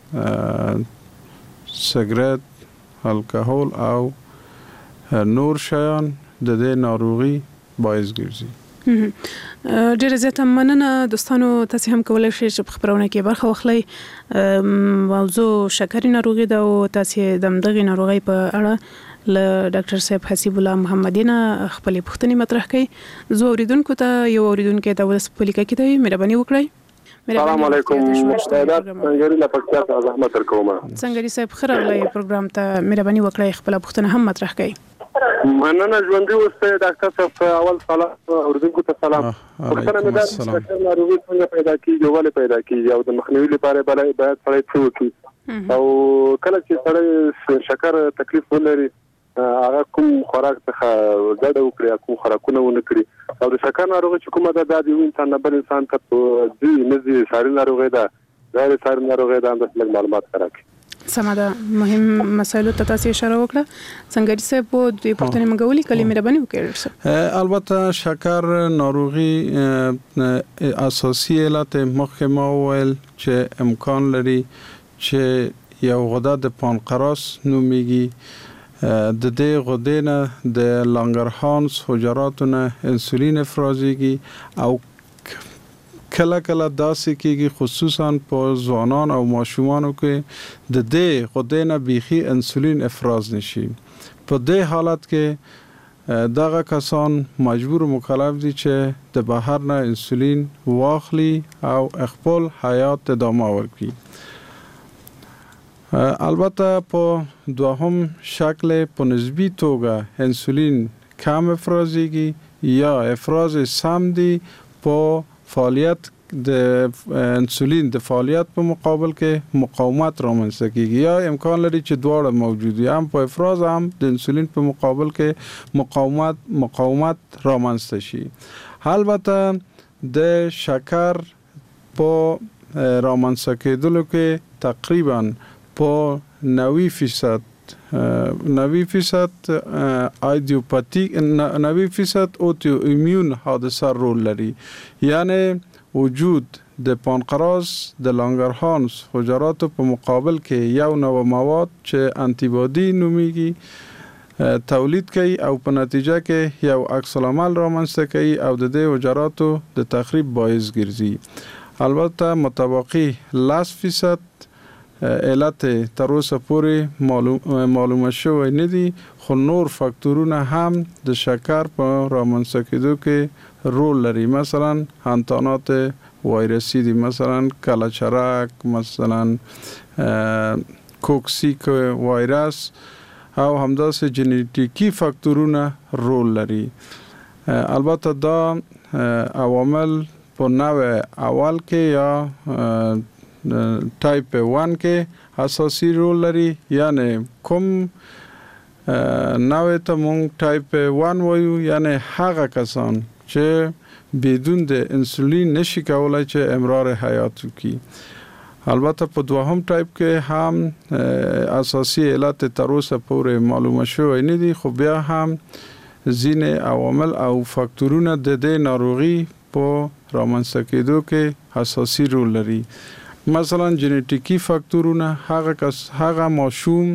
سیګریټ، الکهول او نور شیان د دې ناروغي باعث ګرځي. ډیره زیاته مننه دوستانو، تاسو هم کولای شئ چې په خبرونه کې برخه واخلئ. موضوع شکرې ناروغي ده او تاسو د دغه ناروغي په اړه له ډاکټر صاحب حسیب الله محمدي نه خپل پوښتنې مطرح کړئ. زه اوریدونکو ته یو اوریدونکو ته ولس په لیکه کې دی، مهرباني وکړئ. السلام علیکم. استاد څنګه له پکتیا څخه زحمت ورکوم. څنګه صاحب خراغلی پروګرام ته مهرباني وکړئ خپل پوښتنه هم مطرح کړئ. مننه ژوندۍ اوسئ. ډاکټر صاحب اول سلام اوریدونکو ته سلام. پوښتنه مې ده چې شکر ناروغي څنګه پیدا کیږي، ولې پیدا کیږي او د مخنیوي لپاره باید سړی څه وکړي او کله چې سړی شکر تکلیف ولري هغه کوم خوراک څخه ډډه وکړي، کوم خوراکونه ونه کړي او د شکر ناروغي چې کومه ده د یو انسان نه بل انسان ته په دې نزي ساري ناروغي ده، غیر ساري ناروغي ده، هم د معلومات راکړي. سمه ده، مهم مسایلو ته تاسو اشاره وکړه. څنګه چې په دې پښتنې مګولي کلمې مهرباني وکړئ. البته شکر ناروغي اساسي علت مخکې ما ویل چې امکان لري چې یو غده د پانقراس نومیږي، د دې غدې نه د لانګرهانس حجراتو نه انسولین افرازیږي او کله کله داسې کېږي خصوصا په ځوانان او ماشومانو کې د دې غدې نه بیخي انسولین افراز نشي. په دې حالت کې دغه کسان مجبور مکلف دي چې د بهر نه انسولین واخلي او خپل حیات ادامه ورکړي. البته په دوهم شکل په نسبی توګه انسولین کم افرازیږي یا افراز سم دي په فعالیت د انسولین د فعالیت په مقابل کې مقاومت رامنځته کیږي یا امکان لري چې دواړه موجود وي، هم په افراز هم د انسولین په مقابل کې مقاومت مقاومت رامنځته شي. البته د شکر په رامنځته کېدلو کې تقریبا په نوي فیصد نوي فیصد ایدیوپاتیک نوي فیصد اوتو ایمیون حادثه رول لري، یعنی وجود د پانقراس د لانګرهانس حجراتو په مقابل کې یو نوع مواد چې انټي باډي نومیږي تولید کوي او په نتیجه کې یو عکس العمل رامنځته کوي او د دې حجراتو د تخریب باعث ګرځي. البته متبقي لس فیصد علت تر اوسه پورې معلوم معلومه شوی نه دي، خو نور فاکتورونه هم د شکر په رامنځته کېدو کې رول لري. مثلا هانتانات وایرسی دي، مثلا کلچرک، مثلا کوکسیک وایرس او همداسې جنیټیکی فاکتورونه رول لري. البته دا عوامل په نوع اول کې یا ټایپ ون کې اساسي رول لري، یعنی کوم نوع ته مونږ ټایپ ون وایو، یعنی هغه کسان چې بدون د انسولین نشي کولای چې امرار حیات وکړي. البته په دوهم ټایپ کې هم اساسي علت تر اوسه پورې معلومه شوی نه دي، خو بیا هم ځینې عوامل او فاکتورونه د دې ناروغي په رامنځته کېدو کې اساسي رول لري. مثلا جنیټیکی فاکتورونه، هغه کس هغه ماشوم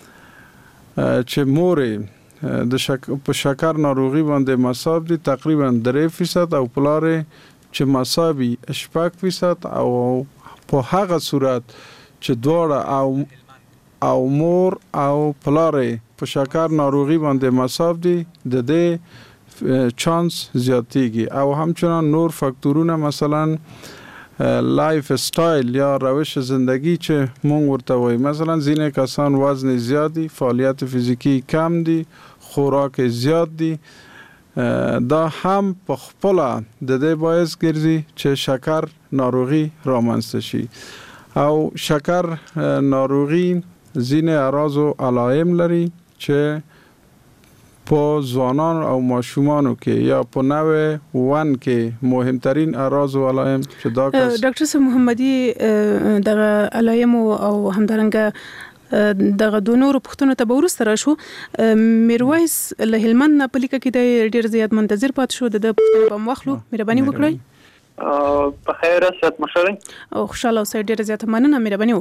چې مورې د شک په شکر ناروغي باندې مصاب دي تقریبا درې فیصد او پلارې چې مصابي شپږ فیصد، او په هغه صورت چې دواړه او او مور او پلارې په شکر ناروغي باندې مصاب دي د دې چانس زیاتېږي. او همچنان نور فاکتورونه، مثلا لایف سټایل یا روش زندگی چې مونږ ورته وایي، مثلا ځینې کسان وزن زیات دي، فعالیت فزیکی کم دي، خوراک زیات دي، دا هم په خپل د دې باعث ګرځي چې شکر ناروغي رامنځته شي. او شکر ناروغي ځینې اعراض او علائم لري چې په ځوانان او ماشومانو کې یا په نوع ون کې مهمترین اعراض او علائم چې دا کس ډاکټر صاحب محمدي دغه علائم او همدارنګه دغه دوه نورو پوښتنو ته به وروسته راشو. میرویس له هلمند نه په لیکه کې د ډېر زیات منتظر پات شو، د پوښتنه به واخلو. مهرباني وکړئ. په خیر سات مشري او خوشاله اوسئ. ډېر زیات مننه، مهرباني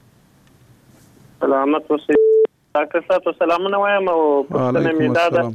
وکړئ. سلامت اوسئ. ډاکټر صاحب سلامونه وایم، او پوښتنه مې دا ده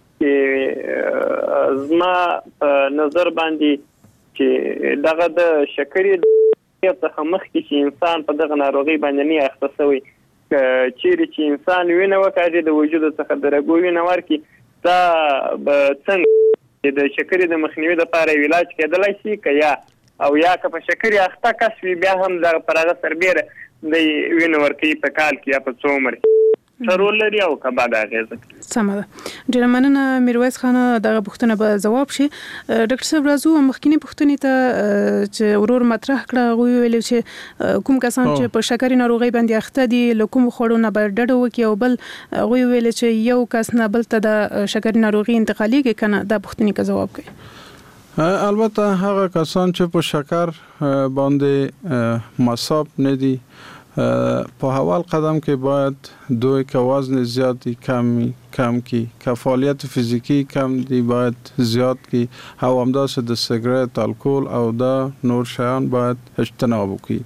چې زما په نظر باندې چې دغه د شکرې څخه مخکې چې انسان په دغه ناروغي باندې نه اخته شوی، چیرې چې انسان وینه وکړي د وجود څخه د رګو وینه ورکړي، دا به څنګه د شکرې د مخنیوي لپاره علاج کېدلی شي که یا او یا که په شکرې اخته کس وي بیا هم دغه پر هغه سربیره د وینه ورکوي په کال کې یا په څو عمر کې رول لري او که بعد اغیزه. سمه ده. ډېره مننه میرویس خان، دغه پوښتنه به ځواب شي. ډاکټر صاحب راځو مخکینی پوښتنې ته چې ورور مطرح کړه، غوي ویل چې کوم کسان چې په شکرې ناروغي باندې اخته دي له کوم خوړو نه باید ډډه وکړي، او بل غوي ویل چې یو کس نه بل ته د شکرې ناروغي انتقالېږي کنه. دا پوښتنې کا جواب کوي. البته هغه کسان چې په شکر باندې مصاب نه دي، په اول قدم کې باید دوی که وزن زیاتی کم کم کی، که فعالیت فیزیکی کم دی باید زیاد کی، او همداسې د سیگریت، الکل او د نور شیان باید اجتناب وکړي.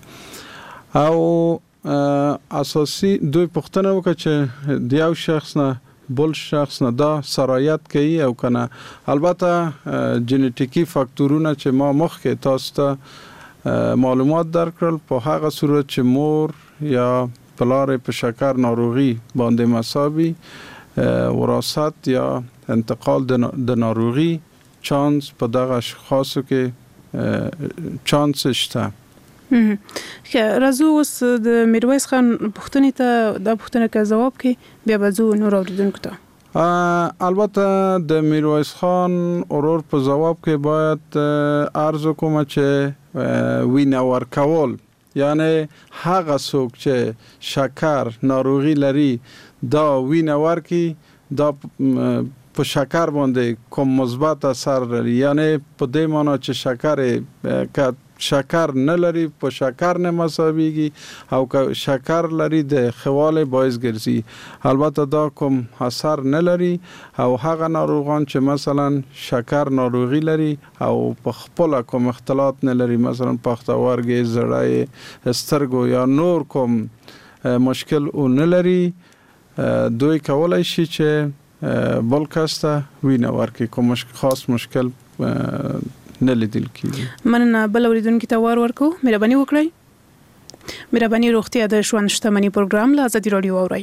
او اساسی دوی پوښتنه وکړه چې د یو شخص نه بل شخص نه دا سرایت کوي او کنه. البته جنیټیکی فاکتورونه چې ما مخکې تاسو ته معلومات درکړل، په هغه صورت چې مور یا پلار په شکر ناروغي باندې مصابي، وراثت یا انتقال د ناروغي چانس په دغه اشخاصو کې چانس شته. راځو اوس د میرویس خان پوښتنې ته دا پوښتنه کا جواب کې بیا به زه نور اوریدونکو ته. البته د میرویس خان اورور په جواب کې باید عرض کوم چې وینه ورکول، یعنی هغه څوک چې شکر ناروغي لري دا وینه ورکي، دا په شکر باندې کوم مثبت اثر لري، یعنی په دې معنی چې شکر که شکر نه لري په شکر نه مصابيږي، او که شکر لري د خواله باعث ګرځي. البته دا کوم اثر نه لري، او هغه ناروغان چې مثلا شکر ناروغي لري او په خپل کوم اختلاط نه لري، مثلا پښتورګي، زړه، سترګو یا نور کوم مشکل او نه لري، دوی کولای شي چې بل کس ته وینه ورکړي، کوم خاص مشکل نه لیدل کیږي. مننه. بل اوریدونکو ته وار ورکو، مهرباني وکړئ. مهرباني روغتیا د ژوند شتمني پروګرام له ازادي رادیو اورئ.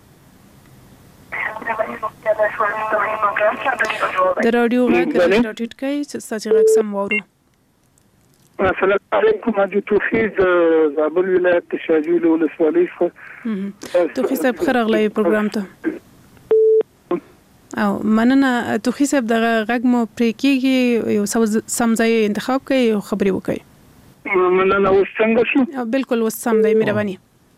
د رادیو غږ راټیټ کړئ چې ستاسو غږ سم واورو. السلام علیکم. حاجی توفیق د زابل ولایت شاجوی ولسوالۍ څخه. توفیق صاحب خرغلی پروګرام ته. او مننه توفیق صاحب دغه غږ مو پرې کېږي، یو سم ځای انتخاب کړئ او خبرې وکړئ. مننه. اوس څنګه شو؟ بالکل اوس سم دی. مهرباني.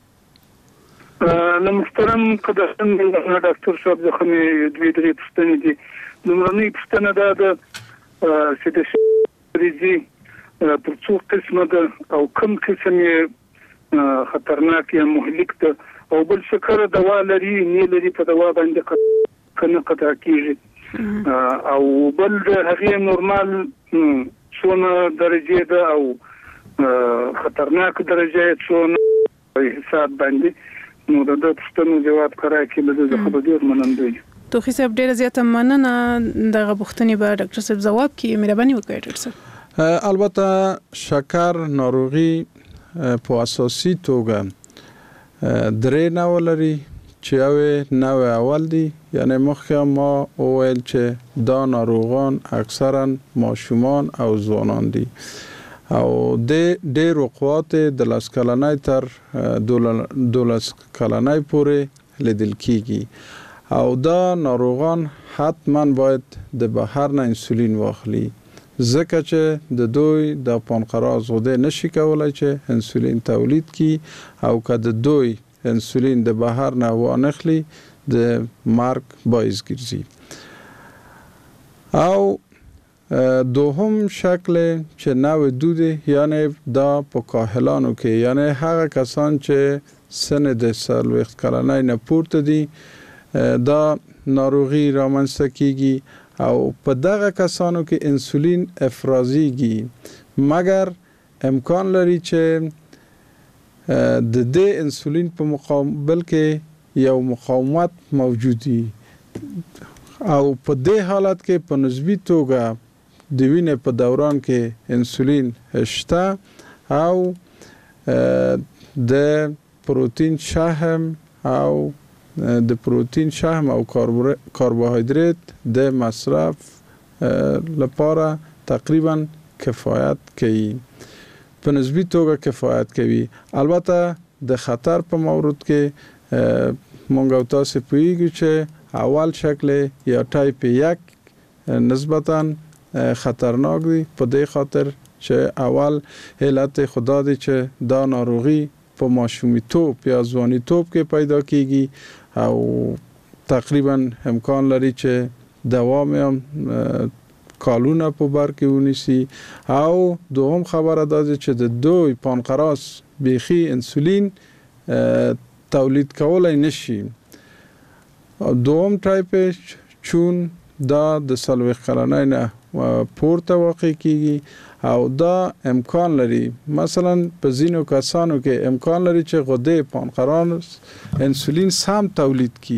نو محترم قدرتن ډاکټر صاحب ځخه مې دوی درې پوښتنې دي. لومړنۍ پوښتنه دا ده چې د شریزي پر څو قسمه ده او کوم قسم یې خطرناک یا مهلک ده، او بل شکر دوا لري نه لري په دوا باندې کنه قطع کیږي، او بل هغه نورمال څونه درجه ده او خطرناک درجه څونه حساب باندې نو د پښتنو جواب کرای کله د خبرو ډیر مننه یم. توخی صاحب ډیر زیاته مننه دغه پښتني به ډاکټر صاحب جواب کی مهرباني وکړئ ډاکټر صاحب. البته شکر ناروغي په اساسي توګه درې نوع لري چې یو نوع اول دی، یعنی مخکې ما وویل چې دا ناروغان اکثرا ماشومان او ځوانان دي او د ډېرو قوات د لاس کلنۍ تر دولس کلنۍ پورې لیدل کیږي او دا ناروغان حتما باید د بهر نه انسولین واخلي، ځکه چې د دوی د پانقراس غده نشي کولای چې انسولین تولید کی او که د دوی انسولین د بهر نه وانخلي د مرګ باعث ګرځي. او دوهم شکل چې نوع دو دی، یعنی دا په کاهلانو کې، یعنی هغه کسان چې سن د څلوېښت کلنۍ نه پورته دي دا ناروغي رامنځته کیږي او په دغه کسانو کې انسولین افرازیږي، مګر امکان لري چې د دې انسولین په مقابل کې یو مقاومت موجود وي او په دې حالت کې په نسبی توګه د وینې په دوران کې انسولین شته او د پروتین شحم او د پروتین شحم او کاربوهیدرات د مصرف لپاره تقریبا کفایت کوي، په نسبی توګه کفایت کوي. البته د خطر په مورد کې مونږ تاسو پوهیږو چې اول شکل یا ټایپ یک نسبتاً خطرناک دی، په دې خاطر چې اول علت خدا دی چې دا ناروغي په ماشومیتوب یا ځوانیتوب کې پیدا کیږي او تقریبا امکان لري چې دوام هم کالونه په بر کې ونیسي. او دوم خبره ده چې د دوی پانقراس بیخي انسولین تولید کولای نشي. دوم ټایپ چون دا د څلوېښت کلنۍ نه پورته واقع کیږي او دا امکان لري، مثلا په ځینو کسانو کې امکان لري چې غده پانقراس انسولین سم تولید کی،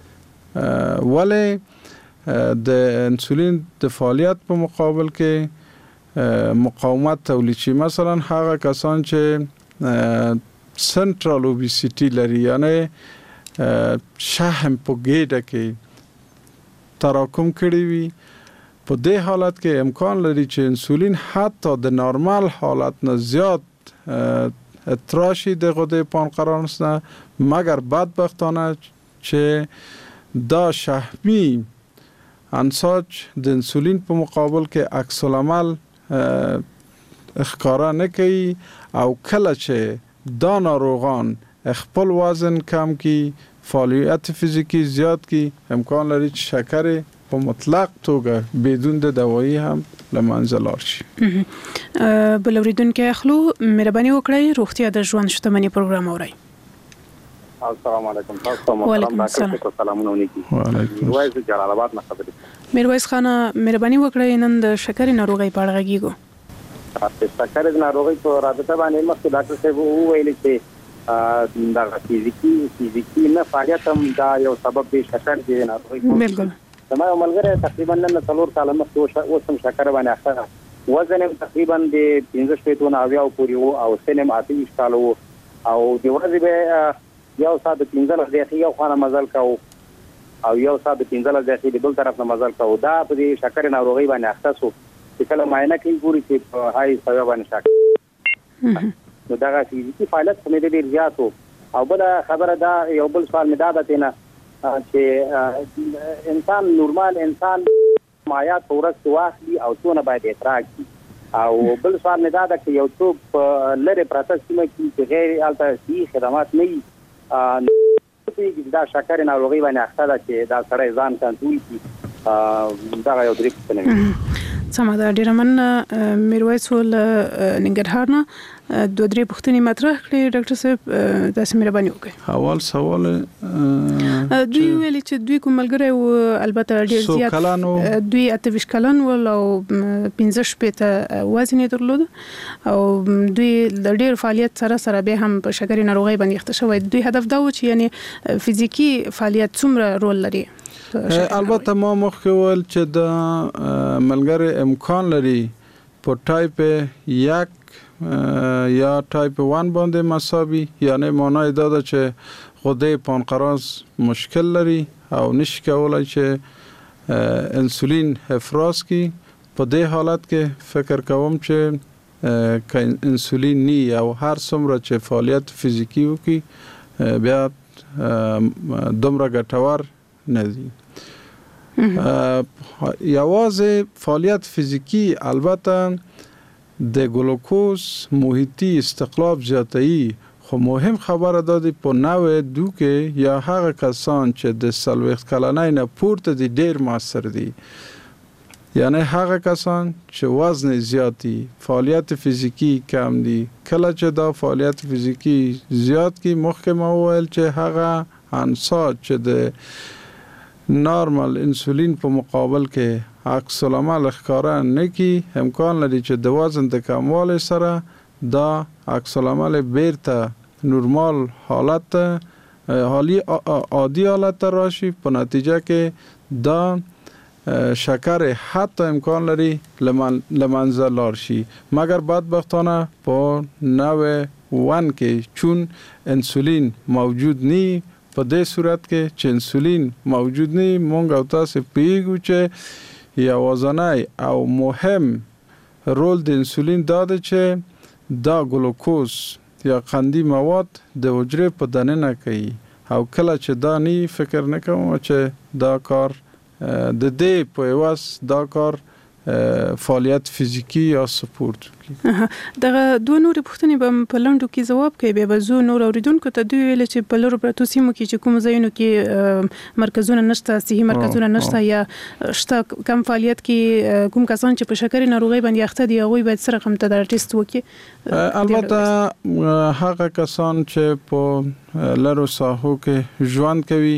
ولی د انسولین د فعالیت په مقابل کې مقاومت تولید شي. مثلا هغه کسان چې سنټرال اوبیسیټي لري، یعنی شحم په ګیډه کې تراکم کړی وي، په دې حالت کې امکان لري چې انسولین حتی د نارمال حالت نه زیات اتراشي د غده پانقراس نه، مګر بدبختانه چې دا شحمی انساج د انسولین په مقابل کې عکس العمل اخکارا نه کوي او کله چې دا ناروغان خپل وزن کم کی، فعالیت فیزیکی زیاد کی، امکان لري چې شکر په مطلق توګه بدون د دوایی هم لمنځه لاړ شي. بل اوریدونکو اخلو مهرباني وکړئ روغتیا د ژوند شتمني پروګرام اورئ. السلام علیکم. تاسو محترم ډاکټر سلامونه نیکی. وعلیکم وایي جلال آباد نه خبرې. میرویس خان مهرباني وکړئ نن د شکر ناروغي په اړه غږیږو. د شکر ناروغي په رابطه باندې مخکې ډاکټر صاحب وویل چې دا فزیکی فزیکی نه فعالیت هم دا یو سبب دی شکر دی ناروغي. بالکل. زما یو ملګری تقریبا نن څلور کال مخکې اوس هم شکر باندې اخته، وزن تقریبا د پنځه شپېته نه اویا پورې وو او سن هم اته کال وو او د ورځې به یو ساعت پنځه دقیقې یو خانه مزل کوو او یو ساعت پنځه دقیقې د بل طرف نه مزل کوو. دا په دې شکر ناروغي باندې اخته سو چې کله معاینه کوي ګوري چې په هاي سوي باندې شک نو دا فزیکي فعالیت په دې ډیر زیاتو. او بل خبره دا یو بل سوال مې دا ده نه چې انسان نورمال انسان مایات ورځ واخلي او څونه باید احتراق کړي. او بل سوال مې دا ده چې یو څوک لری پراته سیمه کې چې غیر الته صحي خدمات نه وي دا شکر ناروغي باندې اخته ده چې دا سړی ځان کنټرول کړي. دا یو درې څه سمه ده. ډیره مننه میرویس ول ننګرهار نه دوه درې پوښتنې مطرح کړې ډاکټر صاحب تاسو مهرباني وکړئ. اول سوال دوی ویلي چې دوی کوم ملګری او البته ډیر زیات دوی اتهویشت کلن ول او پنځه شپېته وزن یې درلود او دوی د ډیر فعالیت سره سره به هم په شکر ناروغي باندې اخته شوی. دوی هدف دا و چې یعنی فزیکی فعالیت څومره رول لري. البته ما مخکې ول چې د ملګری امکان لري په ټایپ یک یا ټایپ وان باندې مساوي، یعنی معنی دا ده چې غده پانقراس مشکل لري او نشي کولای چې انسولین افراز کی. په دې حالت کې فکر کوم چې که انسولین نی او هر څومره چې فعالیت فزیکی وکي بیا دومره ګټور نه دي. یوازې فعالیت فزیکی البته د ګلوکوز محیطي استقلاب زیاتوي، خو مهم خبره ده د په نوې دوکې یا هغه کسان چې د څلوېښت کلنۍ نه پورته دي ډیر موثر دي. یعنی هغه کسان چې وزن زیاتی فعالیت فزیکی کم دي. کله چې دا فعالیت فزیکی زیات کی مخکې ما وویل چې هغه انسات چې د نارمل انسولین په مقابل کې عکس العمل ښکاره نه کی، امکان لري چې د وزن د کموالي سره دا عکس العمل بیرته نورمال حالت حالی عادي حالت راشي. په نتیجه کې دا شکر حتی امکان لري لمنځه لاړ شي. مګر بدبختانه په نوع ون کې چون انسولین موجود نی، په دې صورت کې چې انسولین موجود نی مونږ او تاسو پیګو چې یوازنی او مهم رول د انسولین دا ده چې دا ګلوکوز یا قندي مواد د حجرې په دننه کوي او کله چې دا نی فکر نه کوم چې دا کار د دې په واس دا کار فعالیت فزیکی یا سپورت کوي. دغه دوه نور پوښتنې به په لنډو کې جواب کوي. به زو نور اوریدونکو ته دوی ویل چې په لورو پرتو سیمو کې چې کوم ځایونو کې مرکزونه نشته، صحي مرکزونه نشته یا شته کم فعالیت کې کوم کسان چې په شکر ناروغي باندې اخته دي هغه باید سره کوم ته ټیسټ وکړي. البته هغه کسان چې په لارو ساحو کې ژوند کوي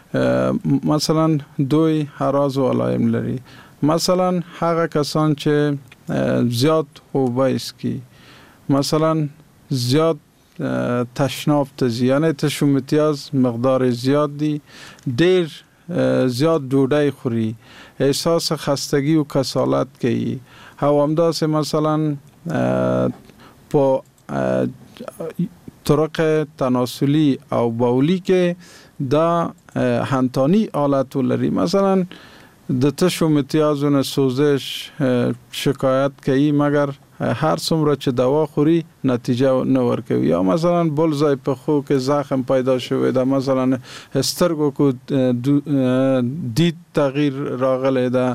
مثلا دوی حراز و علائم لري، مثلا هغه کسان چې زیاد اوبایس کی، مثلا زیاد تشناب تزی یعنی تشومتیاز مقدار زیاد دی، دیر زیاد ډوډۍ خوري، احساس خستگی و کسالت کوي او همداسې مثلا په طرق تناسلی او بولی کې دا هنتانی حالت لري. مثلا د تشو امتیازونه سوزش شکایت کوي مګر هر څومره چې دوا خوري نتیجه نه ورکوي. یا مثلا بلځای په خو کې زخم پیدا شوی دا، مثلا سترګو کو دید تغییر راغلی دا،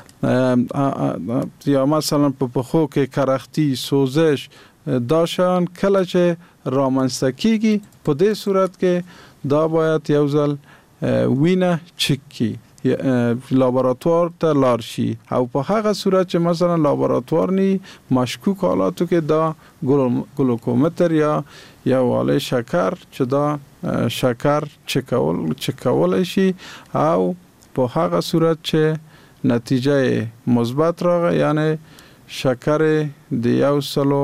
یا مثلا په پخو کې کرختی سوزش داشان کله چې رامنځته کیږي په دې صورت کې دا باید یو ځل وینه چک کی لابراتوار ته لاړ شي او په هغه صورت چې مثلا لابراتوار نی مشکوک حالاتو کې دا ګلوکومتر یا یا واله شکر چې دا شکر چکول چکول شي او په هغه صورت چې نتیجه مثبت راغی یعنی شکر د یو سلو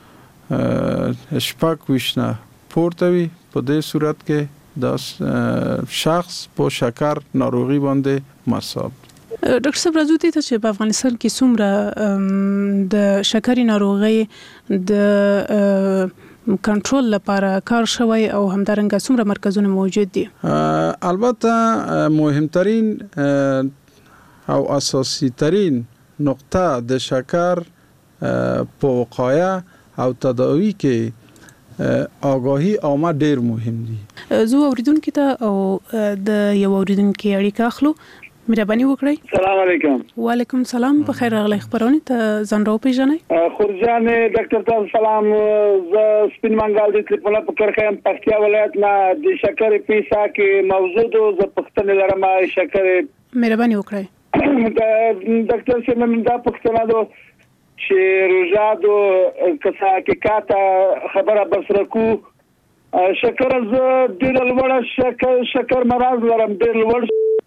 شپږ ویشنه پورته وي، په دې صورت کې دا شخص په شکر ناروغي باندې مصاب. ډاکټر صاحب راځو ته چې په افغانستان کې څومره د شکر ناروغي د کنټرول لپاره کار شوی او همدارنګه څومره مرکزونه موجود دي؟ البته مهمترین او اساسی ترین نقطه د شکر په وقایه او تداوی کې آگاهی آمد ډیر مهم دي. زه اوریدونکو ته او د یو اوریدونکو اړیکه اخلو. مهرباني وکړئ. السلام علیکم. وعلیکم السلام. په خیر راغلی خبرونه ته ځان راو پیژنئ. خورجان ډاکټر ته سلام. ز سپین منګال د ټلیفون په کرخیم پکتیا ولایت نه د شکر پیسا کې موجود ز پښتنه لرم شکر. مهرباني وکړئ. ډاکټر څنګه دا پښتنه دو چې روزادو کسا کې کاته خبره بسرکو شکر ز ډیر لوړ شکر شکر مرز لرم ډیر لوړ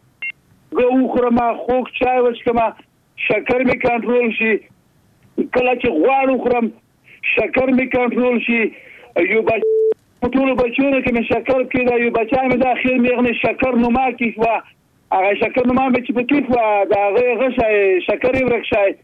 ګو خرما خوک چای وڅکما شکر می کنټرول شي کله چې غواړم خورم شکر می کنټرول شي یو بچ ټول بچونه کې شکر کېدا یو بچای مې د اخر میغنه شکر نو ما کې وا هغه شکر نو ما مې چې پکې وا دا غشه شکر یې ورکشای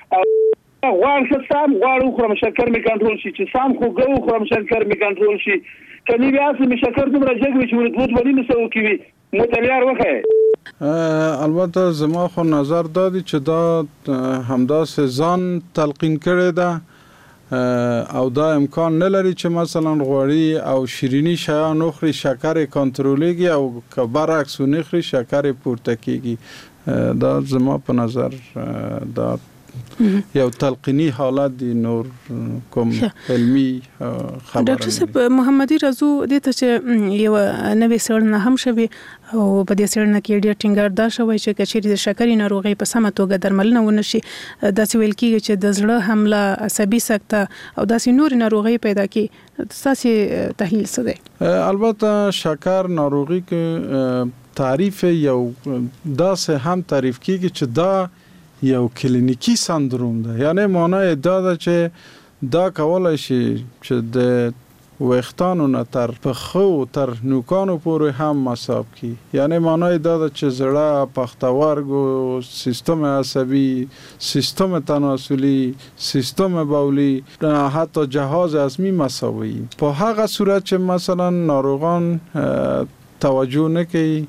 غواړم چې سم غواړم خورم شکر می کنټرول شي چې سم خو ګو خورم شکر می کنټرول شي کني بیا سم شکر دومره جګوي چې ورته ودی نو سو کوي متلیار وکه. البته زما خو نظر دادی چې دا همداسې ځان تلقین کړی ده او دا امکان نه لري چې مثلا غوړي او شیرینی شیان نخري شکر کنټرولېږي او که برعکس نخري شکر پورته کیږي. دا زما په نظر دا یو تلقینی حالت دی نور کوم علمی خبره. ډاکټر صاحب محمدي رضو د ته چې یو نوې سړنه هم شوي او په دې سړنه کې ډېر ټینګار دا شوی چې کچېری د شکرې ناروغي په سمه توګه درملنه ونشي داسې ویل کیږي چې د زړه حمله عصبي سکته او داسې نور ناروغي پیدا کی تاسو تحلیل څه دی؟ البته شکر ناروغي کې تعریف یو داسې هم تعریف کیږي چې دا یو کلینیکی سندروم ده، یعنی معنی دا ده چې دا کولای شي چې د وختانو نه تر پخو تر نوکانو پورې هم مصاب کی. یعنی معنی دا ده چې زړه، پښتورګو، سیستم عصبي، سیستم تناسلي، سیستم بولی، حتی جهاز هضمی مصابوي. په هغه صورت چې مثلا ناروغان توجه نکوي،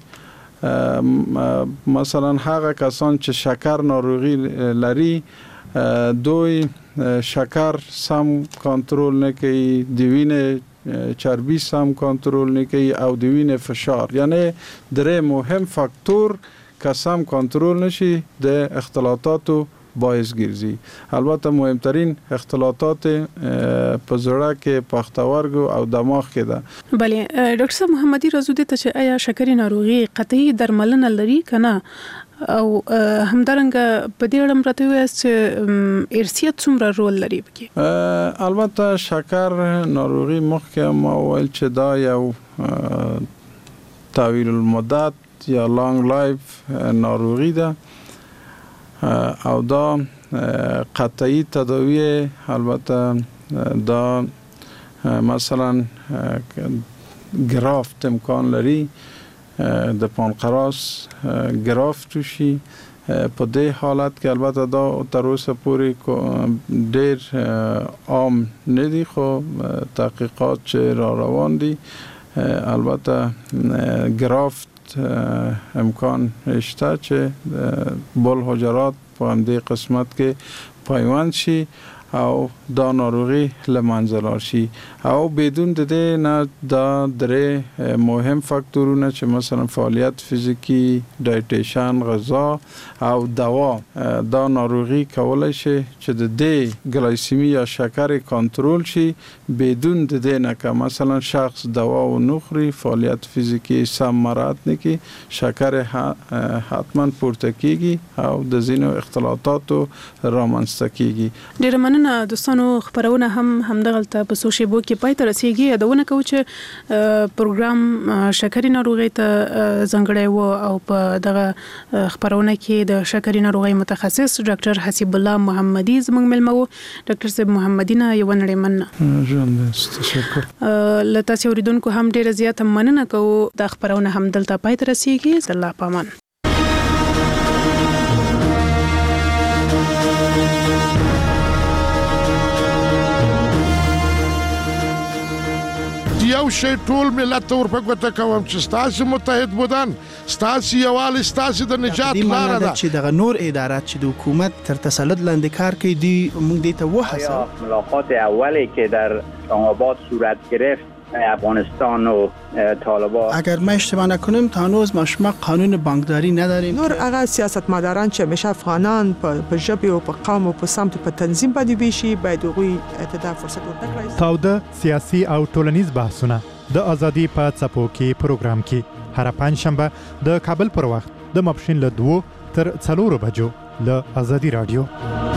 مثلا هغه کسان چې شکر ناروغي لري دوی شکر سم کنټرول نه کوي، د وینې چربي سم کنټرول نه کوي او د وینې فشار، یعنی درې مهم فاکتور که سم کنټرول نشي د اختلاطاتو باعث ګرځي. البته مهمترین اختلاطات په زړه کې، پښتورګو او دماغ کې ده. بله ډاکټر صاحب محمدي رضو د ته چې آیا شکرې ناروغي قطعي درملنه لري کنه او همدارنګه په دې اړه مرته وایي چې ارثیت څومره رول لري پکې؟ البته شکر ناروغي مخکې ما ویل چې دا یو طویل المدت یا لانگ لایف ناروغي ده او دا قطعی تداوی البته دا مثلا گرافت امکان لري د پانقراس گرافت شي. په دې حالت کې البته دا تر اوسه پورې ډېر عام نه دي، خو تحقیقات چې را روان دي البته گرافت امکان شته چې بل حجرات په همدې قسمت کې پیوند شي او دا ناروغي لمنځه لاړ شي. او بدون د دې نه دا درې مهم فاکتورونه چې مثلا فعالیت فزیکی، ډایټیشن، غذا او دوا، دا ناروغي کولای شي چې د دې ګلایسیمی یا شکر کنټرول شي بدون د دې نه که مثلا شخص دوا و نخوري، فعالیت فزیکی سم مراعات نه کړي، شکر حتما پورته کیږي او د ځینو اختلاطاتو رامنځته کیږي. ډیره مننه دوستانو، خبرونه هم همدغلته په سوشیبو کې پای ته رسیږي. یادونه کوم چې پروګرام شکرې ناروغي ته ځانګړی و او په دغه خبرونه کې د شکرې ناروغي متخصص ډاکټر حسیب الله محمدي زموږ ملمو. ډاکټر صاحب محمدي نه یو نړۍ مننه. ژوند تشکر. لته اوریدونکو هم ډیره زیاته مننه کوو. د خبرونه هم دلته پای ته رسیږي. الله پامان. یو شی ټول ملت ته ورپګوته کوم چې ستاسو متحد بودن ستاسو یوال ستاسو د نجات لاره ده چې دغه نور ادارات چې د حکومت تر تسلط لاندې کار کوي دی موږ دې ته وحسه ملاقات اولی که در آباد صورت گرفت افغانستان و طالبان اگر ما اشتباه نکنیم تا هنوز ما قانون بانکداری نداریم نور هغه سیاستمداران چې همیشه افغانان په ژبه او په قوم او په سمت په تنظیم باندې ویشي باید هغوی ته فرصت ورکړي. تاوده سیاسي او ټولنیز بحثونه د ازادي په څپو کې پروګرام کې هر پنځشنبه د کابل پر وخت د ماپښین له دوه تر څلورو بجو له ازادي رادیو.